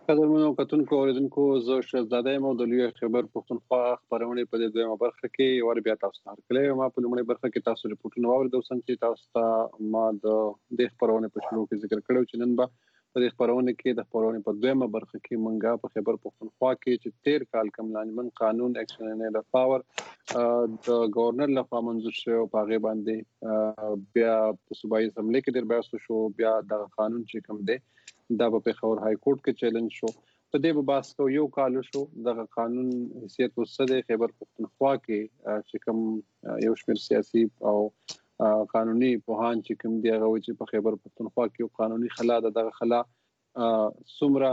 قدرمنو کتونکو اوریدونکو زه شهزاده یم او د لوی خبر پښتونخوا خبرونه په دې دویمه برخه کې ور بیا تاسو ته هرکلی ما په لومړۍ برخه کې تاسو ریپورتونه واوریدو څنګه چې تاسو ته ما د دې خبرونه په شروع کې ذکر کړو چې نن به په دې خبرونه کې د خبرونه په دویمه برخه کې مونږه په خبر پښتونخوا کې چې 13 کال کم لانجمن قانون اکشن ان د پاور د گورنر لخوا منظور شو په هغه باندې بیا په صوبایي اسمبلی کې ډېر بحث شو بیا د قانون چې کوم دی دا په پیښور های کورټ کې چیلنج شو په دې په باس کو یو کال شو د قانون حیثیت وسده خبر پښتونخوا کې چې کوم یو شمېر سیاسي او قانوني پوهان چې کوم دی هغه چې په خبر پښتونخوا کې یو قانوني خلا دغه خلا سمره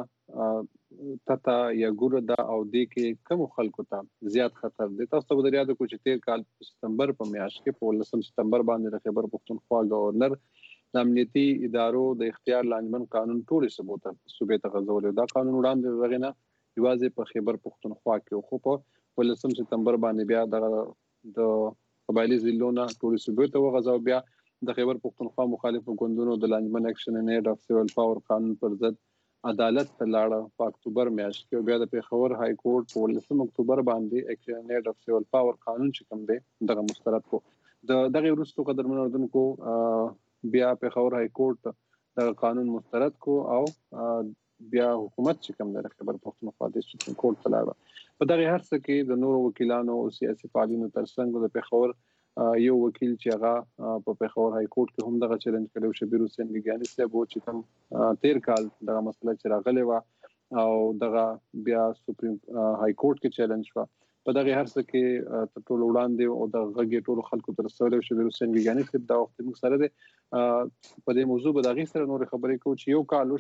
تتا یا ګور دا او دې کې کوم خلکو ته زیات خطر دی تاسو ته یاد کو چې 13 کال سپتمبر په میاشت کې په 19 سپتمبر باندې د خبر پښتونخوا گورنر د امنیتي ادارو د اختیار لانجمن قانون ټول ثبوت صوبې ته غځول دا قانون وړاندې وغینا یوازې په خبر پښتونخوا کې خو په 19 سپتمبر باندې بیا د قبایلی ضلعونو ټول صوبې ته وغځاو بیا د خبر پښتونخوا مخالفو ګوندونو د لانجمن اکشن ان ایډ اف سیول پاور قانون پر ضد عدالت ته لاړه په اکتوبر میاشت کې بیا د پیښور های کورټ په 19 اکتوبر باندې اکشن ان ایډ اف سیول پاور قانون چې کوم دی دغه مسترد کو دغه وروسته قدرمنو اردوونکو بیا پیښور های کورټ د قانون مسترد کو او بیا حکومت چې کوم د خبر پښتونخوا د سپریم کورټ ته لاړه په دغه هر څه کې د نورو وکیلانو او سیاسي فعالینو ترڅنګ د پیښور یو وکیل چې هغه په پیښور های کورټ کې هم دغه چیلنج کړو شبیر حسین ګیانی صاحب چې کوم 13 کال دغه مسله چې راغلی و او دغه بیا سپریم های کورټ کې چیلنج و په دغه هر څه کې ټول وړاندې او د غږی ټول خلکو تر رسول شبیر حسین ګیانی صاحب دا وخت موږ سره په دې موضوع به دغه سره نور خبرې کوو چې یو کال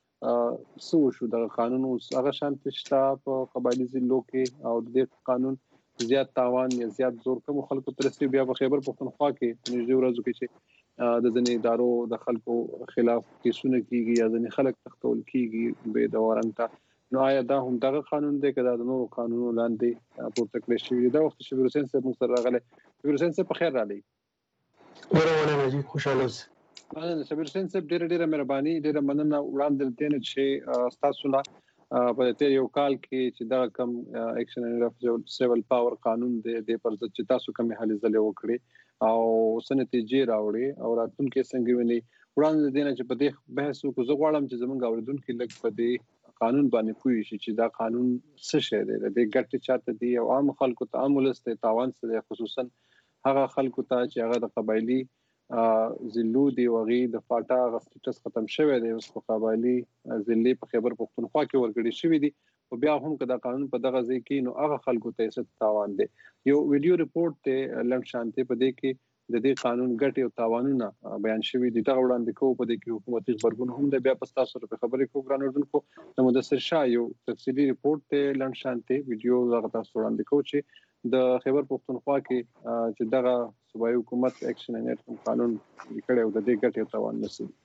شو شو د قانون هغه شانت شته په قبایلی ضلعو کې او د قانون زیات تاوان یا زیات زور کوم خلکو تر رسي بیا په خبر پښتونخوا کې نږدې ورځو کې چې د ځینې ادارو د خلکو خلاف کیسونه کیږي یا ځینې خلک تختول کیږي به د وارنټا نو آیا دا هم دغه قانون دی که دا د نورو قانونو لاندې پورته کړی شوی دا وخت شبیر حسین صاحب موږ سره راغلی شبیر حسین صاحب په خیر راغلی
ورونه نجیب خوشاله اوسئ
شبیر حسین صاحب ډېره مهرباني ډېره مننه وړاندې دې چې تاسو نه په دې یو کال کې چې دا کم اکشن ان سیول پاور قانون د پر ضد چې تاسو کومه هلې ځلې وکړي او سنتیجې راوړي او راتلونکي څنګه ویني وړاندې دې نه چې په دې بحث کو زه غواړم چې زمونږ اوریدونکو لږ په دې قانون باندې پوي شي چې دا قانون څه شی دی د ګټه چاته دی او عام خلکو ته عاملسته تاوان سره خصوصا هغه خلکو ته چې هغه د قبایلی ضلعو دی وغي د فاټا غسټس ختم شوی دی اوس په قبایلی ضلع په خبر پښتونخوا کې ورګړي شوی دی او بیا هم کدا قانون په دغه ځای کې نو هغه خلکو ته ست تاوان دی یو ویډیو ریپورت ته لم شانته په دې کې د دې قانون ګټې او تاوانونه بیان شوی دي دا وړاندې کوو په دې کې حکومتي خبرونه هم د بیا په تاسو سره خبرې کوو ګرانوردونکو د مدثر شاه یو تفصیلی ریپورت ته لم شانته ویډیو هغه تاسو وړاندې کوو چې د خبر پښتونخوا کې چې دغه صوبایي حکومت اکشن ان ایډ قانون لیکړی او د دې ګټې او تاوان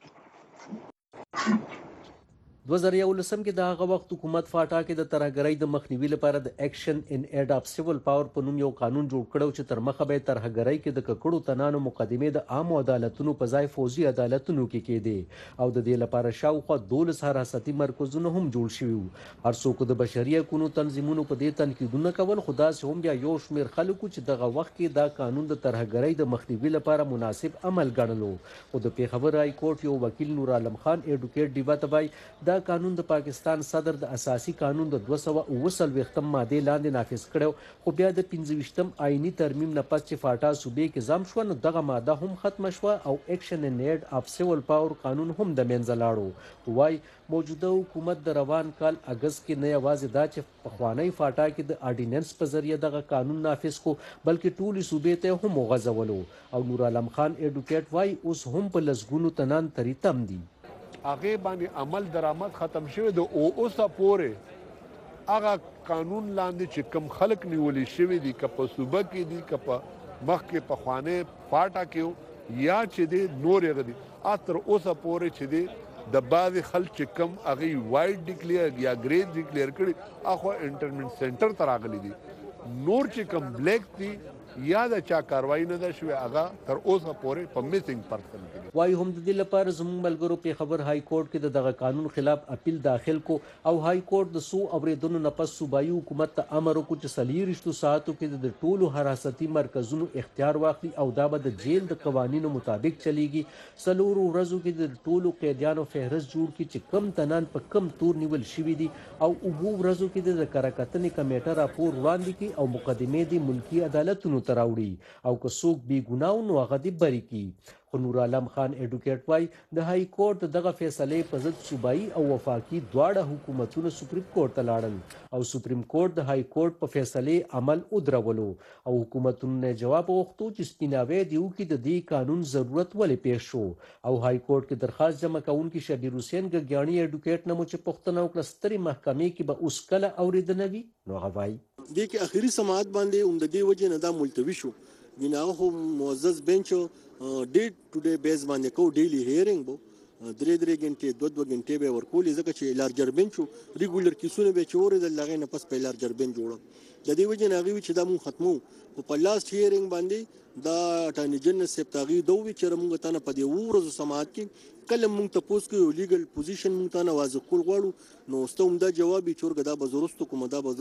نشي
2019 کې د هغه وخت حکومت فاټا کې د ترهګرۍ د مخنیوي لپاره د اکشن ان ایډ اف سیول پاور په نوم یو قانون جوړ کړو چې تر مخه به ترهګرۍ کې د ککړو تنانو مقدمه د عام عدالتونو په ځای فوزي عدالتونو کې کېده او د دې لپاره شاوخوا 12 حراستي مرکزونه هم جوړ شوي هر څوک د بشري حقوقو تنظیمونو په دې تنقیدونه کول خدا سه هم بیا یو شمیر خلکو چې دغه وخت کې دا قانون د ترهګرۍ د مخنیوي لپاره مناسب عمل ګڼلو او د پیښور های کورټ یو وکیل نور عالم خان ایډوکیټ دیوا تبای دا قانون د پاکستان صدر د اساسي قانون د 229م ماده لاندې نافذ کړو خو بیا د 25م آئینی ترمیم نه پس چې فاټا صوبې کې ځم شو نو دغه ماده هم ختم شو او اکشن ان ایډ اف سیول پاور قانون هم د منځ لاړو وای موجوده حکومت د روان کال اگست کې نه یوازې دا چې پخوانی فاټا کې د آرډیننس په ذریعہ دغه قانون نافذ کو بلکې ټولي صوبې ته هم غځولو او نور عالم خان ایډوکیټ وای اوس هم په لسګونو تنان تریتم دي
هغه باندې عمل درآمد ختم شوی د اوسه پورې هغه قانون لاندې چې کم خلک نیولې شوی دي که په صوبه کې دي که په مخ کې په خوانه فاټا کې یا چې دي نور غدي اتر اوسه پورې چې دي د بعض خلک چې کم هغه وایډ ډیکلیئر یا ګریډ ډیکلیئر کړي اخو انټرمنټ سنټر ته راغلي دي نور چې کم بلیک دي یا د چا کاروایی نه ده شوې هغه تر اوسه پورې په میسنګ پرسن کې
وایي هم د دې لپاره زموږ ملګرو پیښور های کورټ کې دغه قانون خلاف اپیل داخل کو او های کورټ د څو اوریدونو نه پس صوبایي حکومت ته امر وکړ چې 24 ساعتو کې د ټولو حراستي مرکزونو اختیار واخلي او دا به د جیل د قوانینو مطابق چلیږي 4 ورځو کې د ټولو قیدیانو فهرست جوړ کړي چې کم تنان په کم تور نیول شوي دي او 2 ورځو کې د کره کتنې کمیټه راپور وړاندې کړي او مقدمې د ملکی عدالتونو ته راوړي او که څوک بې ګناه نو هغه دې بری کړي. خو نور عالم خان ایډوکیټ وایي د های کورټ دغه فیصلې په ضد صوبایي او وفاقي دواړه حکومتونه سپریم کورټ ته لاړل او سپریم کورټ د های کورټ په فیصلې عمل ودرولو او حکومتونو نه جواب وغوښتو چې سپیناوی دې وکړي د دې قانون ضرورت ولې پیښ شو او های کورټ کې درخواست جمع کوونکي شبیر حسین ګګیاڼي ایډوکیټ نه مو چې پوښتنه وکړه سترې محکمې کې به اوس کله اورېدنه وي نو هغه وایي
دې کې اخري سماعت باندې د دې وجې نه دا ملتوي شو بنا خو معزز بنچ ډیټ ټو ډے بیس باندې کو ډیلی هیرینګ بو 3 غنټې 2 غنټې به ورکولې ځکه چې لارجر بنچ ریګولر کیسونه به چورې د لغې نه پس په لارجر بنچ جوړو د دې وجې نه غوي چې دا مون ختمو په لاست هیرینګ باندې دا اټارنی جنرال سپتاغي دوی چې موږ ته نه پدې ورځ سماعت کې کله موږ ته پوس کې لیګل پوزیشن موږ ته نه واضح کول غواړو نو ستوم دا جوابي چورګه دا به زروست کوم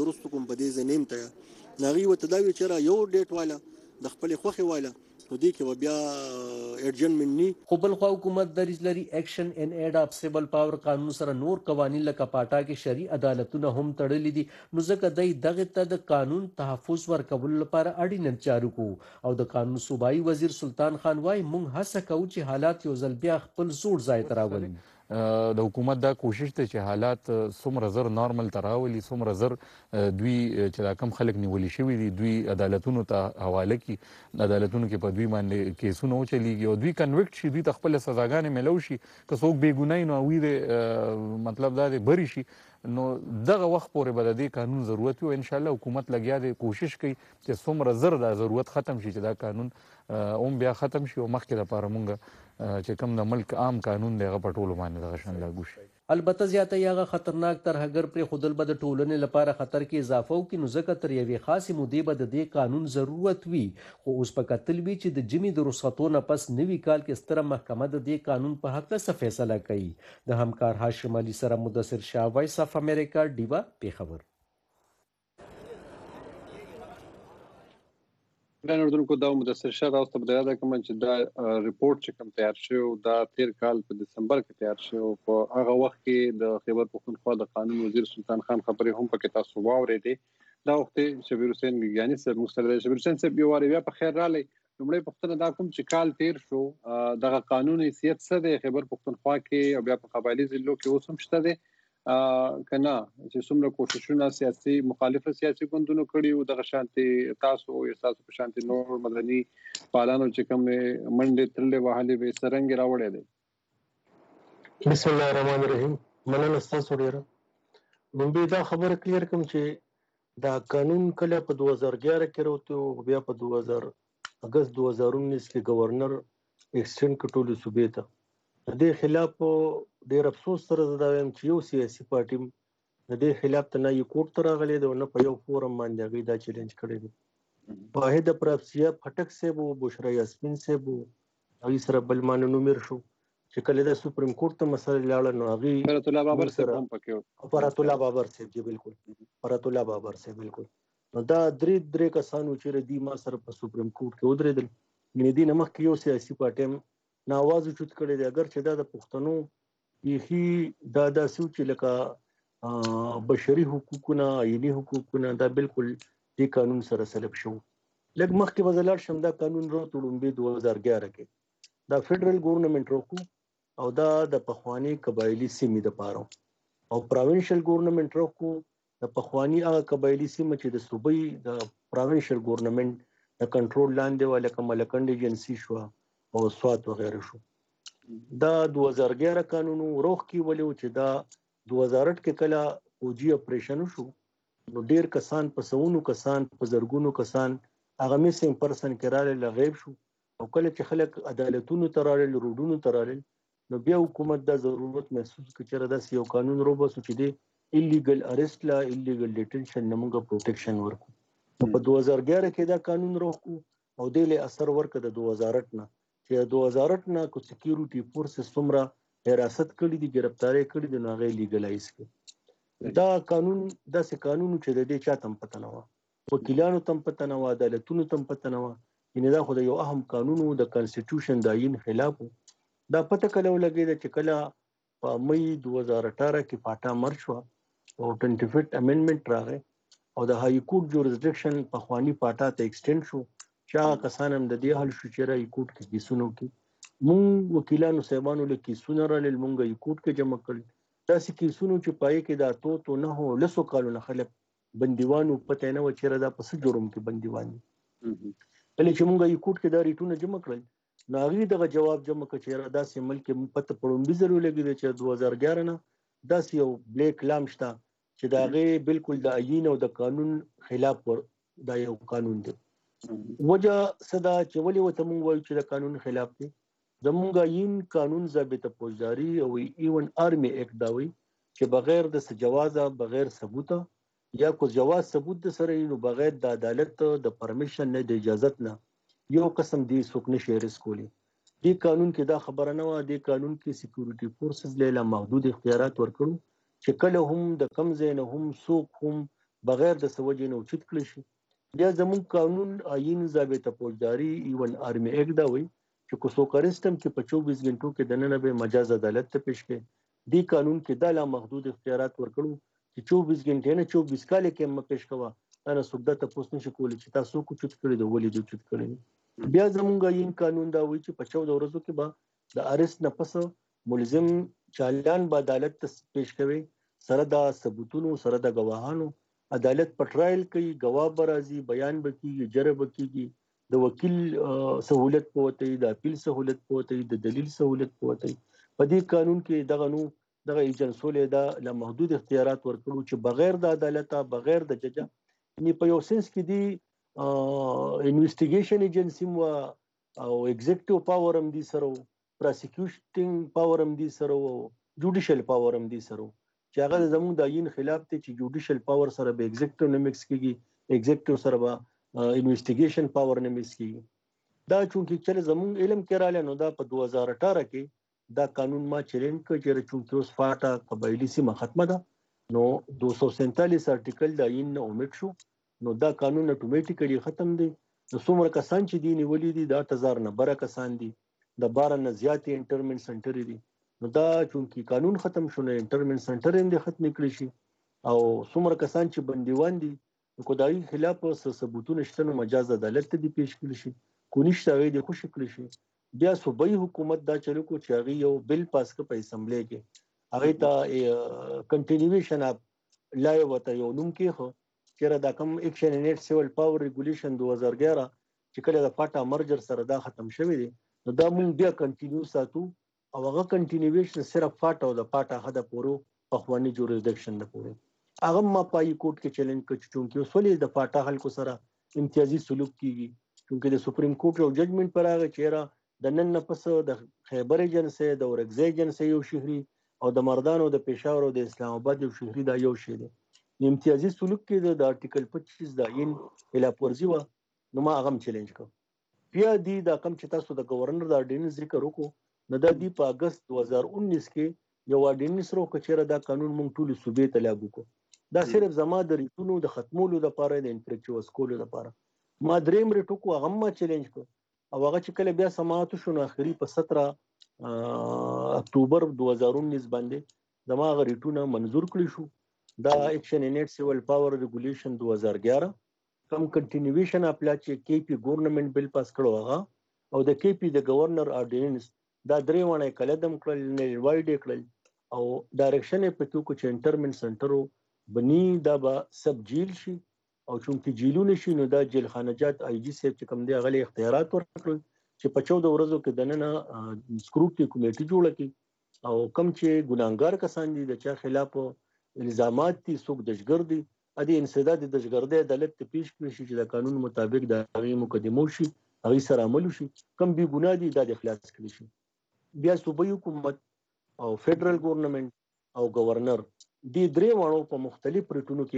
په دې زنیم ته ناغي وته دا چې را یو ډیټ والا د خپل خوخي والا نو دې کې بیا ارجنمنت ني
خو بل خو حکومت دریځ لري ایکشن ان ایډ اف سیول پاور قانون سره نور قوانین لکه پاټا کې شرعي عدالتونه هم تړلې دي نو ځکه دغه ته د قانون تحفظ ورکول لپاره اډیننس جارو کو او د قانون صوبایي وزیر سلطان خان وايي مونږ هڅه کوو چې حالات یو ځل بیا خپل زوړ ځای ته راولي
د حکومت دا کوشش ته چې حالات څومره زر نارمل ته راولي څومره زر دوی چې دا کم خلک نیولي شوي دي دوی عدالتونو ته حواله کړي عدالتونو کې په دوی باندې کیسونه وچلیږي او دوی کنویکټ شي دوی ته خپل سزاګانې میلو شي که څوک بې ګناه نو هغوی مطلب دا دی بری شي نو دغه وخت پورې به د دې قانون ضرورت وي ان شاء الله حکومت لګیا دی کوشش کوي چې څومره زر دا ضرورت ختم شي چې دا قانون اوم بیا ختم شي او مخکې لپاره مونږ چې کوم د ملک عام قانون دی هغه په ټولو باندې دغه شان لاګو شي
البته زیاته یغه خطرناک ترهګر پر خودل بد ټولنې لپاره خطر کې اضافه او کې نو ځکه تر یوې خاصې مودې به د دې قانون ضرورت وي خو اوس په کتل وی چې د جمی د رخصتونو پس نوي کال کې ستره محکمه د دې قانون په حق څه فیصله کوي د همکار هاشم علي سره مدثر شاه وایس اف امریکا دیوا پیښور
ګران اردوونکو دا مدثر شاه تاسو ته بدايه ده کوم چې دا ریپورت چې کوم تیار شو دا 13 کال په دسمبر کې تیار شو په هغه وخت کې د خیبر پختونخوا د قانون وزیر سلطان خان خبرې هم پکې تاسو واورېدې دا وخت شبیر حسین ګیانی صاحب مستند شبیر حسین صاحب یو واری بیا په خیر رالی لومړی پوښتنه دا کوم چې کال تیر شو دغه قانون حیثیت څه دی خیبر پختونخوا کې او بیا په قبایلی ضلعو کې اوس هم شته دی کنا چې څومره کوششونه سیاسي مخالفه سیاسي ګوندونو کړي او د شانتي تاسو په شانتي نور مدني پالانو چې کوم منډه ترلې وهلې به سرنګ راوړې دي
بسم الله الرحمن الرحیم مننه تاسو ډیره لومبي دا خبره کلیر کوم چې دا قانون کله په 2011 کې راوته او بیا په 2000 اگست 2019 کې گورنر ایکسټند کټول صوبې ته د دې خلاف ډیر افسوس سره زدا ویم چې یو سیاسي پارټي د دې خلاف ته نه یو کوټ تر غلې ده نه په یو فورم باندې غي دا چیلنج کړی دی واحد پرافسیا پټک سے وو بشرا یاسمین سے وو هغه سره بل مانو میر شو چې کله د سپریم کورټ ته مسله لاړه نو هغه فرات الله بابر سره هم پکې فرات الله بابر سے جی بالکل فرات الله بابر سے بالکل نو دا درې کسانو چې ردی ما سره په سپریم کورټ کې ودرېدل مې دې نمخ کې یو سیاسي پارټي ناواز چوت کړي دی اگر چې دا د پښتنو یخي دا داسې چې لکه بشري حقوقونه آئینی حقوقونه دا بالکل دې قانون سره سلب شو لږ مخکې وزلار شم دا قانون رو تړونبي 2011 کې دا فدرل ګورنمنت روکو او دا د پخوانی قبایلی سیمې د پاره او پروینشل ګورنمنت روکو د پخوانی هغه قبایلی سیمې چې د صوبې د پروینشل ګورنمنت د کنټرول لاندې ولا کملکند ایجنسی شو او سوات وغیرہ شو دا 2011 قانون روخ کی ولیو چې دا 2008 کې کله اوجی اپریشن شو نو ډیر کسان په سونو کسان په زرګونو کسان هغه میسنګ پرسن کړه لغیب شو او کله چې خلک عدالتونو ترال روډونو ترال نو بیا حکومت دا ضرورت محسوس کړي چې دا یو قانون روبس چې دی ایلیګل اریسټ لا ایلیګل ډیټنشن نمونګه پروټیکشن ورکو په 2011 کې دا قانون روکو او د له اثر ورکړه د 2008 نه چې 2008 نه کو سکیورټي فورسز څومره حراست کړي دي ګرفتاری کړي دي نو هغه لیګلایز کړي دا قانون داسې قانون چې د دې چا تم پته نه و وکیلانو تم پته نه و عدالتونو تم پته نه و یعنی دا خو د یو اهم قانون د کانسټیټیوشن د عین خلاف دا پته کله ولګېده چې کله په مئی 2018 کې پاټا مرج شو او 25 امندمنت راغی او د های کورټ جورسډکشن په خواني پاټا ته ایکسټند شو چې هغه کسان هم د دې حل شو چې های کورټ کې کیسونو کې مونږ وکیلانو صاحبانو له کیسونو را لیل مونږ های کورټ کې جمع کړل داسې کیسونو چې پای کې دا تو نه هو لسو کالونو خلک بندیوانو پته نه و چې را دا پس جرم کې بندیوان کله چې مونږ های کورټ کې دا ریټونه جمع کړل نو هغه دغه جواب جمع کړ چې را داسې ملک پته پړومبي ضرور لګیږي چې 2011 نه داسې یو بلیک لام شته چې دا غي بالکل د عین او د قانون خلاف دا یو قانون دی وجه صدا چې ولې وته مونږ وایو چې د قانون خلاف دی زمونږ عین قانون ضابطه فوجداري او ایون آرمي اکټ دا وایي چې بغیر د جوازه بغیر ثبوت یا کو جواز ثبوت د سره نو بغیر د عدالت د پرمیشن نه د اجازت نه یو قسم دی څوک نشي رسکولي دی قانون کې دا خبره نه و دی قانون کې سکیورټي فورسز له محدود اختیارات ورکړو چې کله هم د کم ځای نه هم څوک هم بغیر د سوجې نه اوچت کړي شي بیا زموږ قانون عین ضابطه فوجداري ایون آرمي اکټ دا وایي چې کو څوک ارستم کې په 24 غنټو کې دننه به مجاز عدالت ته پیش کړي دی قانون کې دا لا محدود اختیارات ورکړو چې 24 غنټې نه 24 کال کې هم پیش کوا انا سوګدا ته پوښتنه شکولې چې تاسو کو چت کړی د ولې د چت کړی بیا زمونږ عین قانون دا وایي چې په 14 ورځو کې به د ارست نه پس ملزم چالان به عدالت ته پیش کوي سره د ثبوتونو سره د گواهانو عدالت پټرایل کوي گواه برازي بیان بکیږي جرب بکیږي د وکیل سہولت پوتې د اپیل سہولت پوتې د دلیل سہولت پوتې په دې قانون کې دغه ایجنسولې دا له محدود اختیارات ورکړو چې بغیر د عدالت بغیر د جج ني په یو سنس کې دی انویسټیګیشن ایجنسی مو او ایگزیکټیو پاور هم دي سره پروسیکیوټینګ پاور هم دي سره جوډیشل پاور هم دي سره چې هغه زموږ د عین خلاف ته چې جوډیشل پاور سره به ایگزیکټیو نه مکس کیږي ایگزیکټیو سره به انویسټیګیشن پاور نه مکس کیږي دا چونکی چې زموږ علم کې رااله نو دا په 2018 کې دا قانون ما چیلنج کړ چې چونکی اوس فاټا قبایلی سیمه ختمه ده نو 247 آرټیکل د عین نه اومټ شو نو دا قانون اتوماتیکلی ختم دی نو څومره کسان چې دي نیولې دي دا 8000 نه بره کسان دي د 12 نه زیاتې انټرمنټ سنټر دي نو دا چونکی قانون ختم شونه انټرمنټ سنټر هم ختم کړی شي او څومره کسان چې بندیوان دي کو دای خلاف ثبوتونه شته نو مجاز عدالت ته دی پیش کړی شي کو نشته وي د خوشی کړی شي بیا صوبایي حکومت دا چلو کو چې هغه یو بل پاس کړ په اسمبلی کې هغه ته کنټینیویشن اپ لای وته یو نوم کې خو چیرې دا کم ایکشن ان ایټ سیول پاور ریګولیشن 2011 چې کله د پاټا مرجر سره دا ختم شوی دی نو دا مونږ بیا کنټینیو ساتو او هغه کنټینیویشن صرف پاټا او د پاټا هدا پورو پخوانی جورسډکشن نه پورې هغه ما پای کورټ کې چیلنج کړ چې وسولې د پاټا خلکو سره امتیازي سلوک کیږي چې د سپریم کورټ یو ججمنټ پر هغه چیرې د نن نه پس د خیبر ایجنسی د ورګزی ایجنسی یو شهري او د مردانو د پېښور او د اسلام آباد یو شهري دا یو شی دی امتیازي سلوک کې د آرټیکل 25 د عین خلاف ورزي و نو ما هغه چیلنج کړ بیا دی دا کم چې تاسو د گورنر د اډینس ذکر وکړو نو د دې په اگست 2019 کې یو اډینس رو کچېره دا قانون مونږ ټول صوبې ته لاګو کو دا صرف زما د ریټونو د ختمولو لپاره د انټریکچوس کولو لپاره ما دریم ریټو کو هغه ما چیلنج کو او هغه چې کله بیا سماعت شو نو اخري په 17 اکتوبر 2019 باندې زما غ ریټونه منظور کړی شو دا ایکشن ان ایټ سیول پاور ریګولیشن 2011 کم کنټینیویشن اپلا چې کی پی ګورنمنت بل پاس کړو هغه او د کی پی د گورنر اډینس دا درې ونه کلدم کړل نه وایډ کړل او ډایرکشن په تو کو چې انټرمنټ سنټرو بنی دا به سب جیل شي او چونکی جیلونه شي نو دا جیل خانجات آی جی سیف چې کوم دی غلي اختیارات ورکړل چې په 14 ورځو کې دننه سکروټي کمیټي جوړه کی او کم چې ګناګار کسان دي د چا خلاف الزامات دي څوک دشګر دي ادي انسداد د دشګردې عدالت ته پیش کړی شي چې د قانون مطابق د هغه مقدمو شي هغه سره عمل شي کم بي ګناه دي د اخلاص کړی شي بیا صوبایي حکومت او فدرل ګورنمنت او گورنر دې درې وانو په مختلف ریټونو کې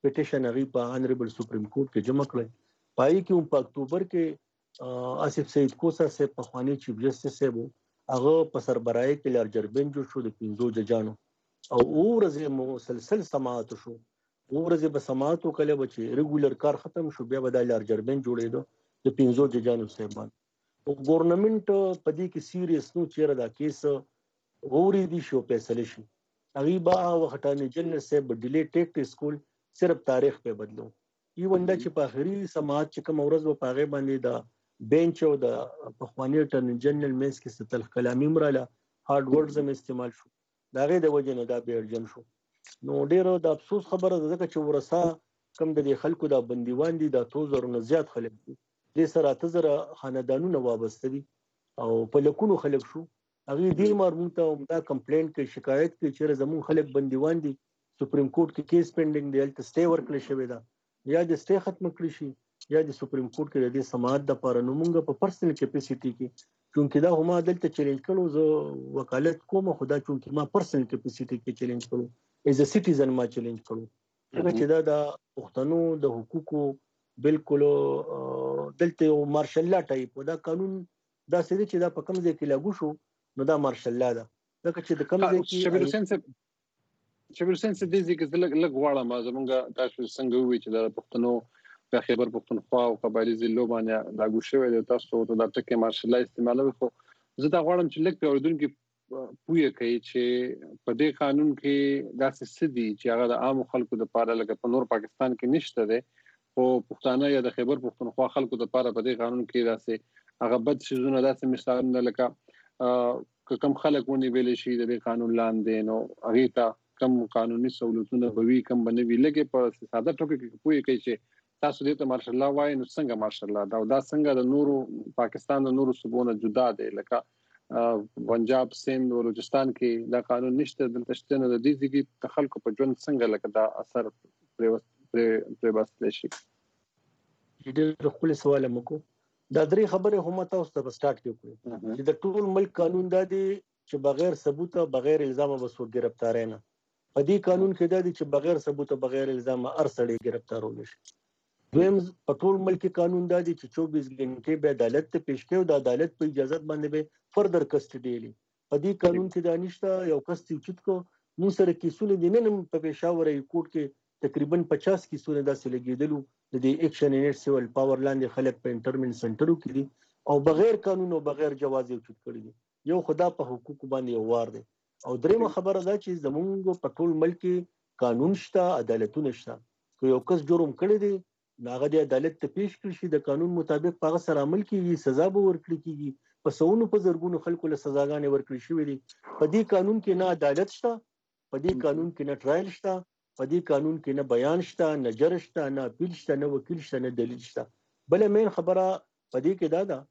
پټیشن هغه په انریبل سپریم کورټ کې جمع کړل. پای کې په اکتوبر کې آصف سعید کوسا سے پخوانی چیف جسټس سے وو هغه په سربراهي کې لارجر بنچ شو د 15 ججانو او ورځې مسلسل سماعت شو. ورځې به سماعت وکړه چې ریګولر کار ختم شو بیا به د لارجر بنچ جوړېدو د 15 ججانو صاحبان. او ګورنمنت په دې کې سیریس نو چیرې دا کیس اوري دي شو فیصله شي. هغه با وختانه جنرال صاحب ډیلی ټیکټ سکول صرف تاریخ په بدلو. ای ونده چې په اخري سماعت چې کوم ورځ و پاغه باندې دا بنچ او د پخوانی ټرن جنرال میس کې ستل کلامي مراله هارد ورډز هم استعمال شو. دا غي د وجه نه دا به ارجن شو. نو ډیرو د افسوس خبره ده چې ورسا کم د خلکو د بندیوان دي د 2000 نه زیات خلک دي. د سره تزره خاندانونو وابسته دي او په لکونو خلک شو. هغه دې مرموته دا کمپلینټ کې شکایت کې چې زمون خلک بندیوان دي سپریم کورټ کې کیس پینډینګ دی الته سټے ورکړل شوی دا یا د سټے ختم کړی شي یا د سپریم کورټ کې د سماعت د پاره نو موږ په پرسنل کیپاسيټي کې چونکې دا هم دلته چیلنج کړو زه وکالت کوم خدا چونکې ما پرسنل کیپاسيټي کې چیلنج کړو ایز ا سټیزن ما چیلنج کړو چې دا د پښتنو د حقوقو بالکل دلته یو مارشل لا ټایپ دا قانون دا سړي چې دا په کوم ځای کې لاګو شو نو دا مارشل لا ده دا چې د کوم ځای کې
شبیر حسین سے دې کې لګ غواړم زمونږ تاسو څنګه وی چې د پښتنو په خیبر پښتونخوا او قبایلی ضلعو باندې لاګو شوی دی تاسو ته د ټکي مارشل استعمالوي خو زه دا غواړم چې لګ په اردن کې پوهه کوي چې په دې قانون کې داسې سدي چې هغه د عام خلکو د پاره لکه په نور پاکستان کې نشته دی او پښتانه یا د خیبر پښتونخوا خلکو د پاره په دې قانون کې داسې هغه بد شیزونه داسې مثالونه لکه کم خلک ونی ویل شي د قانون لاندې نو هغه ته کم قانوني سہولتونه بوي کم بنوي لګي په ساده ټکو کې پوي کوي چې تاسو دې ته مارشل الله وای نو څنګه مارشل الله دا څنګه د نورو پاکستان د نورو صوبونو جدا دی لکه پنجاب سند او بلوچستان کې دا قانون نشته دلته شته نو د دې ځکه خلکو په ژوند څنګه لکه دا اثر پر باسل شي.
دې خپل سوال مکو دا درې خبره هم تاسو ته سٹارټ کړو چې د ټول ملک قانون دا دی چې بغیر ثبوت بغیر الزام وسو گرفتار نه په دې قانون کې دا دي چې بغیر ثبوت او بغیر الزام هر سړی گرفتارول شي. دویم په ټول ملک قانون دا دي چې 24 غنټې به عدالت ته پیش کړي او د عدالت په اجازه باندې به فردر کسټډي لري. په دې قانون کې دا نشته یو کس چې کو مو سره کیسونه دي نن په پېښور کورټ کې تقریبا 50 کیسونه داسې لګیدلو د دې اکشن ان سیول پاور لاندې خلک په انټرمن سنټرو کې دي او بغیر قانون او بغیر جواز یې چوت کړی دي. یو خدا په حقوق باندې یو وار دی او درېمه خبره دا چې زمونږ په ټول ملک قانون شته عدالتونه شته که یو کس جرم کړی دی هغه د عدالت ته پیش کړي شي د قانون مطابق هغه سره عمل کیږي سزا به ورکړي کیږي په سونو په زرګونو خلکو له سزاګانې ورکړي شوې دي. په دې قانون کې نه عدالت شته په دې قانون کې نه ټرایل شته په دې قانون کې نه بیان شته نه جرح شته نه اپیل شته نه وکیل شته نه دلیل شته. بل مین خبره په دې کې دا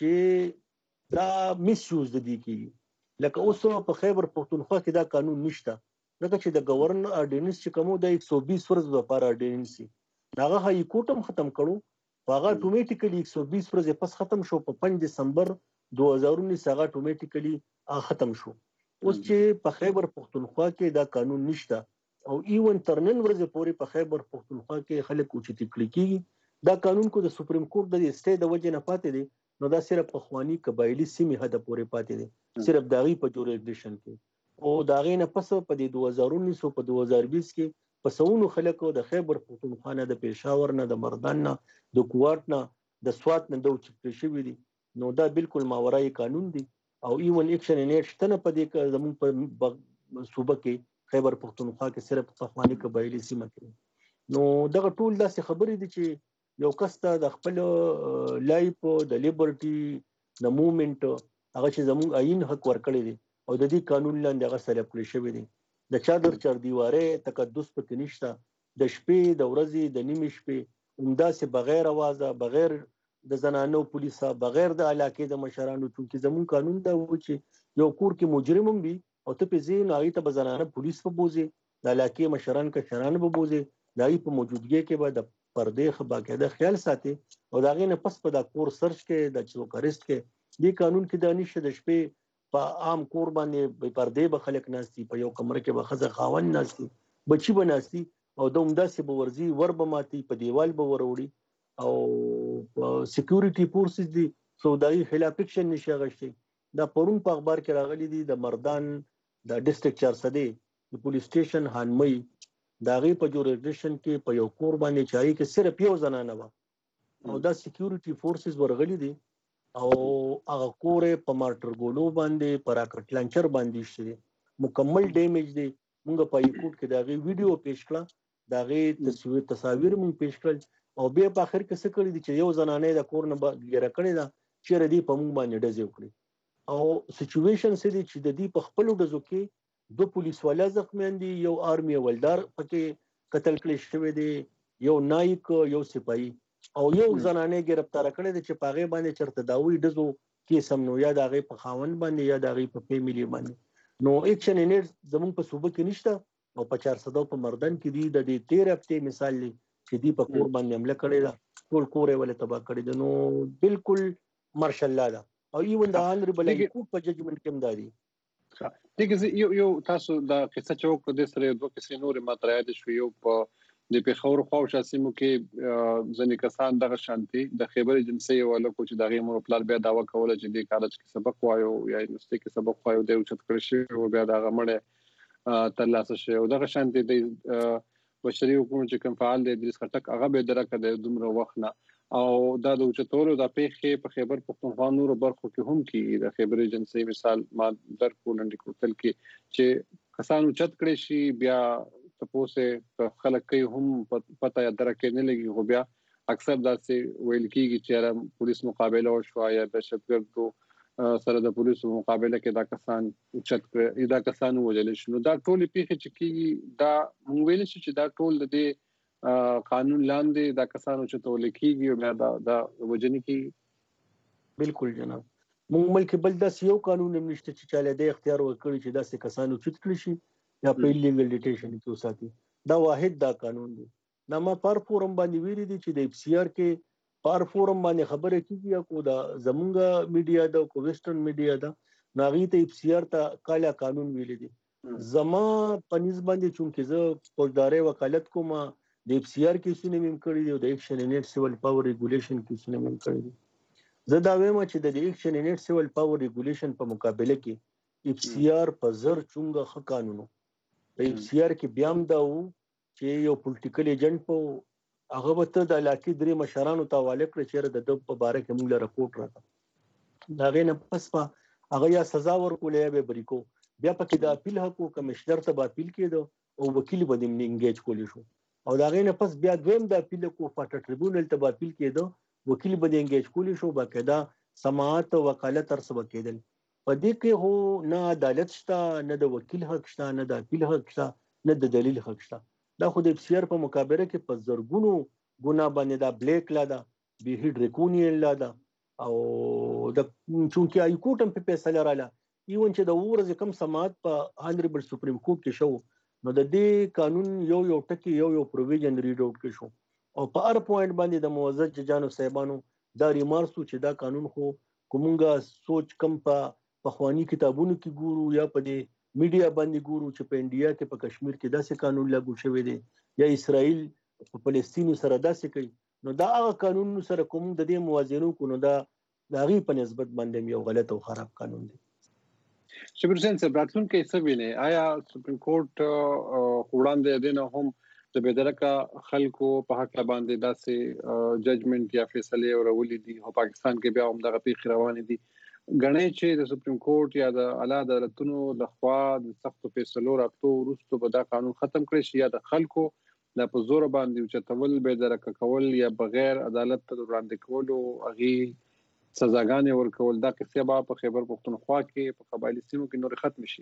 چې دا میس یوز د دې کې لکه اوس په خیبر پښتونخوا کې دا قانون نشته لکه چې د گورنر اورډیننس چې کومو د 120 ورځې لپاره اورډیننس هغه هاي کورټ هم ختم کړو هغه اتوماتیکلی 120 ورځې پس ختم شو په 5 دسمبر 2019 هغه اتوماتیکلی ختم شو. اوس چې په خیبر پښتونخوا کې دا قانون نشته او ایون ترنن ورځې پورې په خیبر پښتونخوا کې خلک اوچتي کړي کیږي دا قانون کو د سپریم کورټ د سټې د وجه نه پاتې دي نو دا صرف پخوانی قبایلی سیمې حد پورې پاتې دي صرف داغي په جوړیکشن کې او داغي نه پس په 2019 په 2020 کې په سونو خلکو د خیبر پښتونخوا نه د پېښور نه د مردان نه د کوټ نه د سوات نه د اوچتي شوی دي نو دا بالکل ماورای قانون دی او ایون اکشن ان ایټ شته په دې زمون په صوبه کې خیبر پښتونخوا کې صرف پخوانی قبایلی سیمه کې نو دغه ټول داسې خبرې دي چې یو کس ته د خپل لایف د لیبرټي د موومېنټ هغه چې زموږ آئین حق ورکړی دی او د دې قانون لاندې هغه سره کړی شوی دی د چادر چاردیوارې تقدس پکې نشته د شپې د ورځې د نیمې شپې همداسې بغیر اوازه بغیر د زنانو پولیسه بغیر د علاقې د مشرانو چونکې زموږ قانون دا و چې یو کور کې مجرم هم وي او ته په ځین هغې ته به زنانه پولیس به بوزي د علاقې مشران کشران به بوزي د هغې په موجودګۍ کې به د پردې باقاعده خیال ساتي او د هغې نه پس په دا کور سرچ کې د چوک اریسټ کې دې قانون کې دا نشته د شپې په عام کور باندې پردې به خلک ناستي په یو کمره کې به ښځه خاوند ناستي بچي به ناستي او د همداسې به ورځي ور به ماتي په دیوال به وروړي او سکیورټي فورسز دي سودايي خلاف اکشن نشي غشتي. دا پرون په اخبار کې راغلي دي د مردان د ډیسټریکټ 400 د پولیس سټیشن هانمي دا غي په جوړیشن کې په یو کور باندې چاري کې صرف یو زنانه و او دا سکیورټي فورسز ورغلي دي او هغه کور په مارټر ګولو باندې پر راکټ لانچر باندې شي مکمل ډیمیج دي. موږ په یوټیوب کې دا غي ویډیو پیښ کړه دا غي تصویر موږ پیښ کړل او بیا په اخر کې څه کړی دي چې یو زنانه د کور نه ګیره کړی دا چې ردی په موږ باندې ډزې وکړي او سچويشن سې دي چې د دې په خپل ډزو کې دو پولیس والا زخمیان دي یو آرمي ولدار پکې قتل کړي شوی دی یو نایک یو سپایي او یو زنانه گرفتار کړي دي چې پاغه باندې چرته داوی ډزو کې سم نو یا داغه په خاوند باندې یا داغه په فیملی باندې نو اکشن انټ زمون په صوبه کې نشته او په 400 په مردان کې دي د دې 13 هفته مثال دی چې دی په کور باندې حمله کړی دا ټول کور ولې تباہ کړی دا نو بالکل مارشل لا دا او ایون د آنریبل کوټ په ججمنټ کې مداري
دغه یو تاسو دا قصه چوک د سره دوه کیسې نور ماته یاد شو یو په د پیښور خواوشا سیمو کې ځنې کسان دغه شانتي د خیبر ایجنسی ولا کوم چې دغه مور پلان بیا داوا کوله چې د کالج کې سبق وایو یا یونیورسيټي کې سبق وایو د اوچت کړی شي او بیا دغه مړ ترلاسه شي او دغه شانتي د بشري حقوقو چې کوم فعال دی د خټک هغه به درکه د دومره وخت نه او دا د اوچتولو د پیښې په خیبر پختونخوا نور برخو کې هم کې د خیبر ایجنسی مثال ما در کولند کوتل کې چې کسان اوچت کړی شي بیا تاسو خلک کوي هم پته یا درکه نه لګي خو بیا اکثر داسې ویل کیږي چې پولیس مقابله او شو یا دهشتګردو سره د پولیسو مقابله کې دا کسان اوچت کړي دا کسان وجل شنو دا ټول پیښې چې کیږي دا مونږ ویل چې دا ټول د قانون لاندې دا کسانو چې تول کیږي او دا وجنې کی
بالکل جناب مونږ ملک بل داس یو قانون نشته چې چاله د اختیار ورکړي چې داسې کسانو چت کړی شي یا په لیګل ډیټیشن کې وساتي دا واحد دا قانون دی نامه پر فورم باندې ویری دي چې د اف سی آر کې پر فورم باندې خبره کیږي کو دا زمونږه میډیا دا کو ویسټرن میډیا دا ناغي ته اف سی آر ته کالا قانون ویل دي زما پنځ باندې چونکه زه فوجداري وکالت کوم د اف سی آر کې سونه مم کړی دی او د ایکشن انټ سیول پاور ریګولیشن کې سونه مم کړی دی زه دا وایم چې د ایکشن انټ سیول پاور ریګولیشن په مقابله کې اف سی آر په زر چونګه خ قانونو د اف سی آر کې بیا هم دا وو چې یو پولیټیکل ایجنټ په هغه وته د علاقې درې مشرانو ته حواله کړ چې د په باره کې موږ له رپورټ راکړه دا غینه پس په هغه یا سزا ورکولې به بریکو بیا پکې د اپیل حق کمشنر ته اپیل کېدو او وکیل به دې انګیج کولی شو او دا غینه پس بیا دویم د اپیل کو فاټ ټریبونل ته اپیل کېدو وکیل به دې انګیج کولی شو باقاعده سماعت او وکالت تر سبا کېدل په دې کې هو نه عدالت شته نه د وکیل حق شته نه د اپیل حق شته نه د دلیل حق شته دا خو د اف سی آر په مقابله کې په زرګونو ګناه باندې دا بلیک لا دا به ډریکونیل لا دا او د چونکی ای کوټ هم په فیصله رااله ایون چې د ورځ کم سماعت په آنریبل سپریم کورټ کې شو نو د دې قانون یو ټکی یو پروویژن ریډ اوټ کې شو او په هر پوینټ باندې د موظف ججانو صاحبانو دا ریمارسو چې دا قانون خو کومګه سوچ کم په خواني کتابونو کې ګورو یا په دې میډیا باندې ګورو چې په انډیا کې په کشمیر کې داسې قانون لاګو شوی دی یا اسرائیل په فلسطین سره داسې کوي نو دا هغه قانون سره کوم د دې موازنو کو نو دا غي په نسبت باندې یو غلط او خراب قانون دی
شکر حسین صاحب راتلون کې څه ویني آیا سپریم کورټ وړاندې دینه هم د بدرکه خلکو په حق باندې داسې ججمنټ یا فیصله ورولې دي او پاکستان کې بیا هم دغه پیښ روان دي غنې چې د سپریم کورټ یا د اعلی عدالتونو لخوا د سختو فیصلو راتلو وروسته به دا قانون ختم کړي شي یا د خلکو د په زور باندې چتول به درکه کول یا بغیر عدالت ته وړاندې کول او اغي سزاګانې ورکول دا کیسه به په خیبر پختونخوا کې په قبایلی سیمو کې نور ختم شي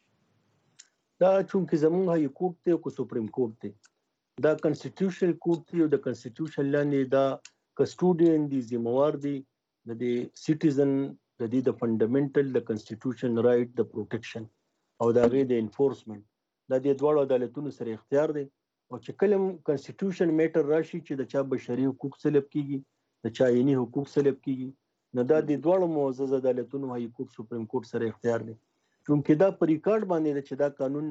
دا چونکه زموږ هاي کورټ ته او سپریم کورټ ته دا کنسټیټیوشنل کورټ دی او د کنسټیټیوشن لاندې دا کسټوډین دي ذمہوار دي د سټیزن د دې د فندامنټل د کنسټیټیوشن رائټ د پروټیکشن او دا غي د انفورسمنت د دې دوه عدالتونو سره اختیار دی او چې کلم کنسټیټیوشن میټر راشي چې د چا بشري حقوق سلب کیږي د چا عیني حقوق سلب کیږي نو دا د دوه معزز عدالتونو هاي کورټ سپریم کورټ سره اختیار دی چونکه دا په ریکارډ باندې چې دا قانون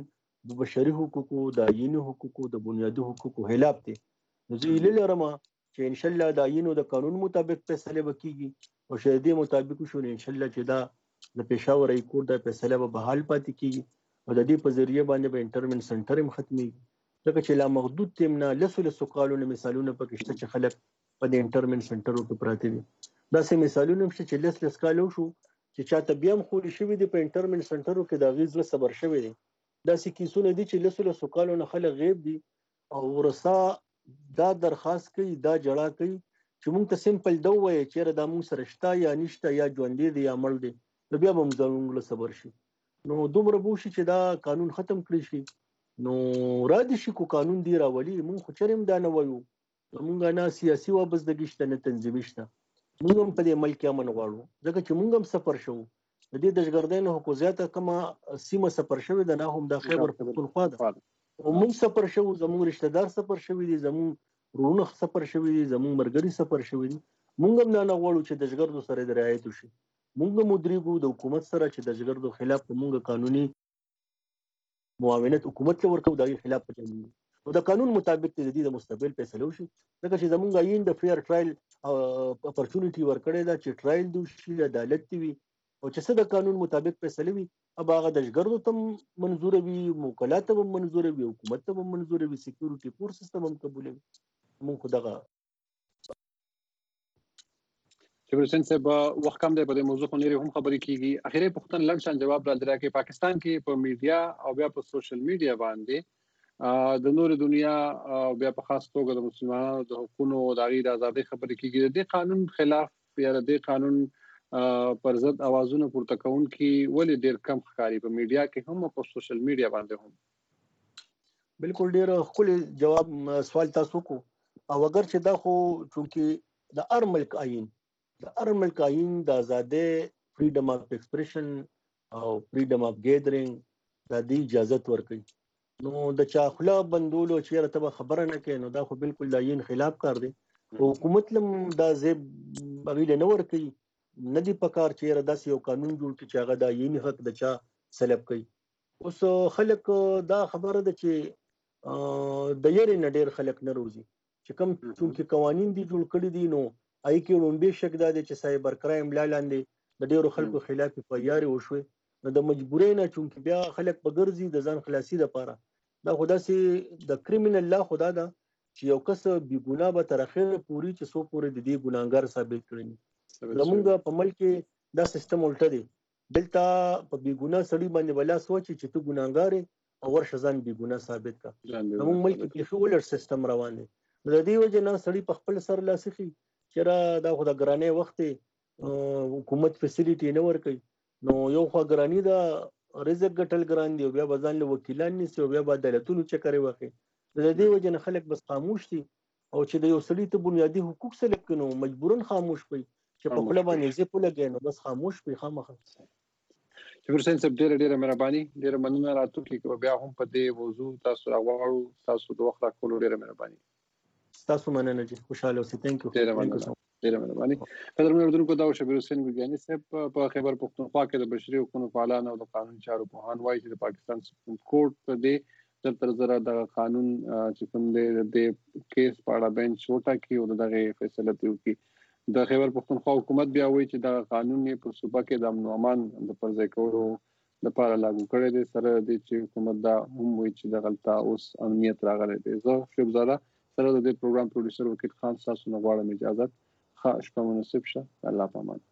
د بشري حقوقو، د آئیني حقوقو، د بنیادي حقوقو خلاف دی. نو زه هیله لرم چې انشاءالله د آئین او د قانون مطابق فیصله به کیږي او چې د دې مطابق وشو نو انشاءالله چې دا د پېښور های کورټ دا فیصله به بحال پاتې کیږي او د دې په ذریعه باندې به انټرمنټ سنټر هم ختمیږي. ځکه چې لا محدود ټیم نه لسو کالونو مثالونه پکې شته چې خلک په دې انټرمنټ سنټرو کې پراته دي. داسې مثالونه هم شته چې لس کال وشو چې چاته بیا هم خولې شوي دي په انټرمنټ سنټرو کې د هغې زړه صبر شوی دی. داسې کیسونه دي چې لسو کالو نه خلک غیب دي او ورسا دا درخواست کوي، دا جړه کوي چې موږ ته سمپل دا ووایي چېرې دا موږ سره شته یا نشته یا ژوندی دی یا مړ دی، نو بیا به موږ له صبر شي. نو دومره به وشي چې دا قانون ختم کړی شي. نو را دې شي کو قانون دی راولي، موږ خو چېرې هم دا نه وایو، موږ نه سیاسي وابستګي شته نه تنظیمي شته. موږ هم په دې ملک امن غواړو ځکه چې موږ هم سفر شوو. د دې دهشتګردۍ نه خو زیاته کومه سیمه سفر شوې ده، نه هم د خیبر پښتونخوا ده او موږ سفر شوو، زموږ رشته دار سفر شوي دي، زموږ ورونه سفر شوي دي، زموږ ملګري سفر شوي دي. موږ هم نه غواړو چې دهشتګردو سره د رعایت وشي. موږ هم ودرېږو د حکومت سره چې دهشتګردو خلاف موږ قانوني معاونت حکومت ته ورکوو، د هغې خلاف پچوو او د قانون مطابق د دې د مستقبل فیصله وشي. ځکه چې زموږ آئین د فیر ټرایل اپرچونټي ورکړې ده چې ټرایل دې وشي، عدالت دې وي او چې څه د قانون مطابق فیصله وي اب هغه دهشتګردو ته منظوره وي، موکلات ته هم منظوره وي، حکومت ته هم منظوره وي، سکیورټي فورسز ته هم قبوله وي. موږ خو دغه
جبر حسین صاحب وخت کم دی، په دې موضوع خو نورې هم خبرې کیږي. اخیری پوښتنه لنډ شان جواب را درکړي. پاکستان کې په میډیا او بیا په سوشل میډیا باندې د نور دنیا او بیا په خاص توګه د مسلمانانو د حقوقو او د هغې د ازادۍ خبرې کیږي. د دې قانون خلاف یا د دې قانون پر ضد اوازونه پورته کوونکي ولې ډېر کم ښکاري په میډیا کې هم او په سوشل میډیا باندې هم؟
بالکل ډېر ښکلی جواب سوال تاسو کو. او اگر چې دا خو چونکې د هر ملک آئین د ازادۍ، فریډم اف ایکسپریشن او فریډم اف ګیدرینګ د دې اجازت ورکوي. نو د چا خوله بندولو چېرې ته به خبره نه کوي، نو دا خو بالکل د آئین خلاف کار دی. حکومت لم دا ځای هغې له نه ورکوي، نه دي پکار چې یاره داسې یو قانون جوړ کړي چې هغه د آئیني حق د چا سلب کوي. اوس خلک دا خبره ده چې د یېرې نه ډېر خلک نه روزي چې کوم چونکې قوانین دي جوړ کړي دي، نو هغې کې لومړی شک دا دی چې سایبر کرایم لا لاندې د ډېرو خلکو خلاف یې فیارې وشوې. نو د مجبورۍ نه چونکې بیا خلک په ګرځي د ځان خلاصي دپاره، دا خو داسې د کریمینل لا خو دا ده چې یو کس بېګناه به تر اخره پورې چې څو پورې د دې ګناهګار ثابت کړي ني. زمونږ په ملک کې دا سیستم الټه دی. دلته په بېګناه سړي باندې به لاس واچي چې ته ګناهګار یې او ورشه ځان بېګناه ثابت کړه. زمونږ ملک کې بیخي ولټ سیستم روان دی. د دې وجې نه سړي په خپل سر لاس اخلي چې را دا خو د ګرانۍ وخت دی، حکومت فیسیلیټي نه ورکوي. نو یو خوا ګراني ده، رزق ګټل ګران دي او بیا به ځان له وکیلان نیسي او بیا به عدالتونو چکرې واخلي. د دې وجې نه خلک بس خاموش دي او چې د یو سړي ته بنیادي حقوق سلب کړي نو مجبوراً خاموش پي چې په خوله باندې زیپ ولګي نو بس خاموش پي خامخا.
جبر حسین صاحب ډېره مهرباني، ډېره مننه راتلو کې بیا هم په دې موضوع تاسو راغواړو. تاسو د وخت راکولو ډېره مهرباني.
تاسو مننه جی، خوشاله اوسئ. ثانک یو.
ډېره مهرباني. قدرمنو اردوونکو، دا شبیر حسین ګوګیاني صاحب په خیبر پښتونخوا کې د بشري حقوقو فعالان او د قانون چارو پوهان وایي چې د پاکستان سپریم کورټ په دې تر زره د قانون چې کوم دی د کیس په اړه بینچ وټاکي او دغه فیصله وکړي. د خیبر پښتونخوا حکومت بیا وایي چې دا قانون یې په صوبه کې د امن او امان د پرځای کولو لپاره لاګو کړی دی، سره د چې حکومت دا هم وایي چې دغلته اوس امنیت راغلی دی. زه شعیب زاده سره د دې پروګرام پروډوسر وکیل خان تاسو نه غواړم اجازه ښه شپه مناسب شه. الله پامان.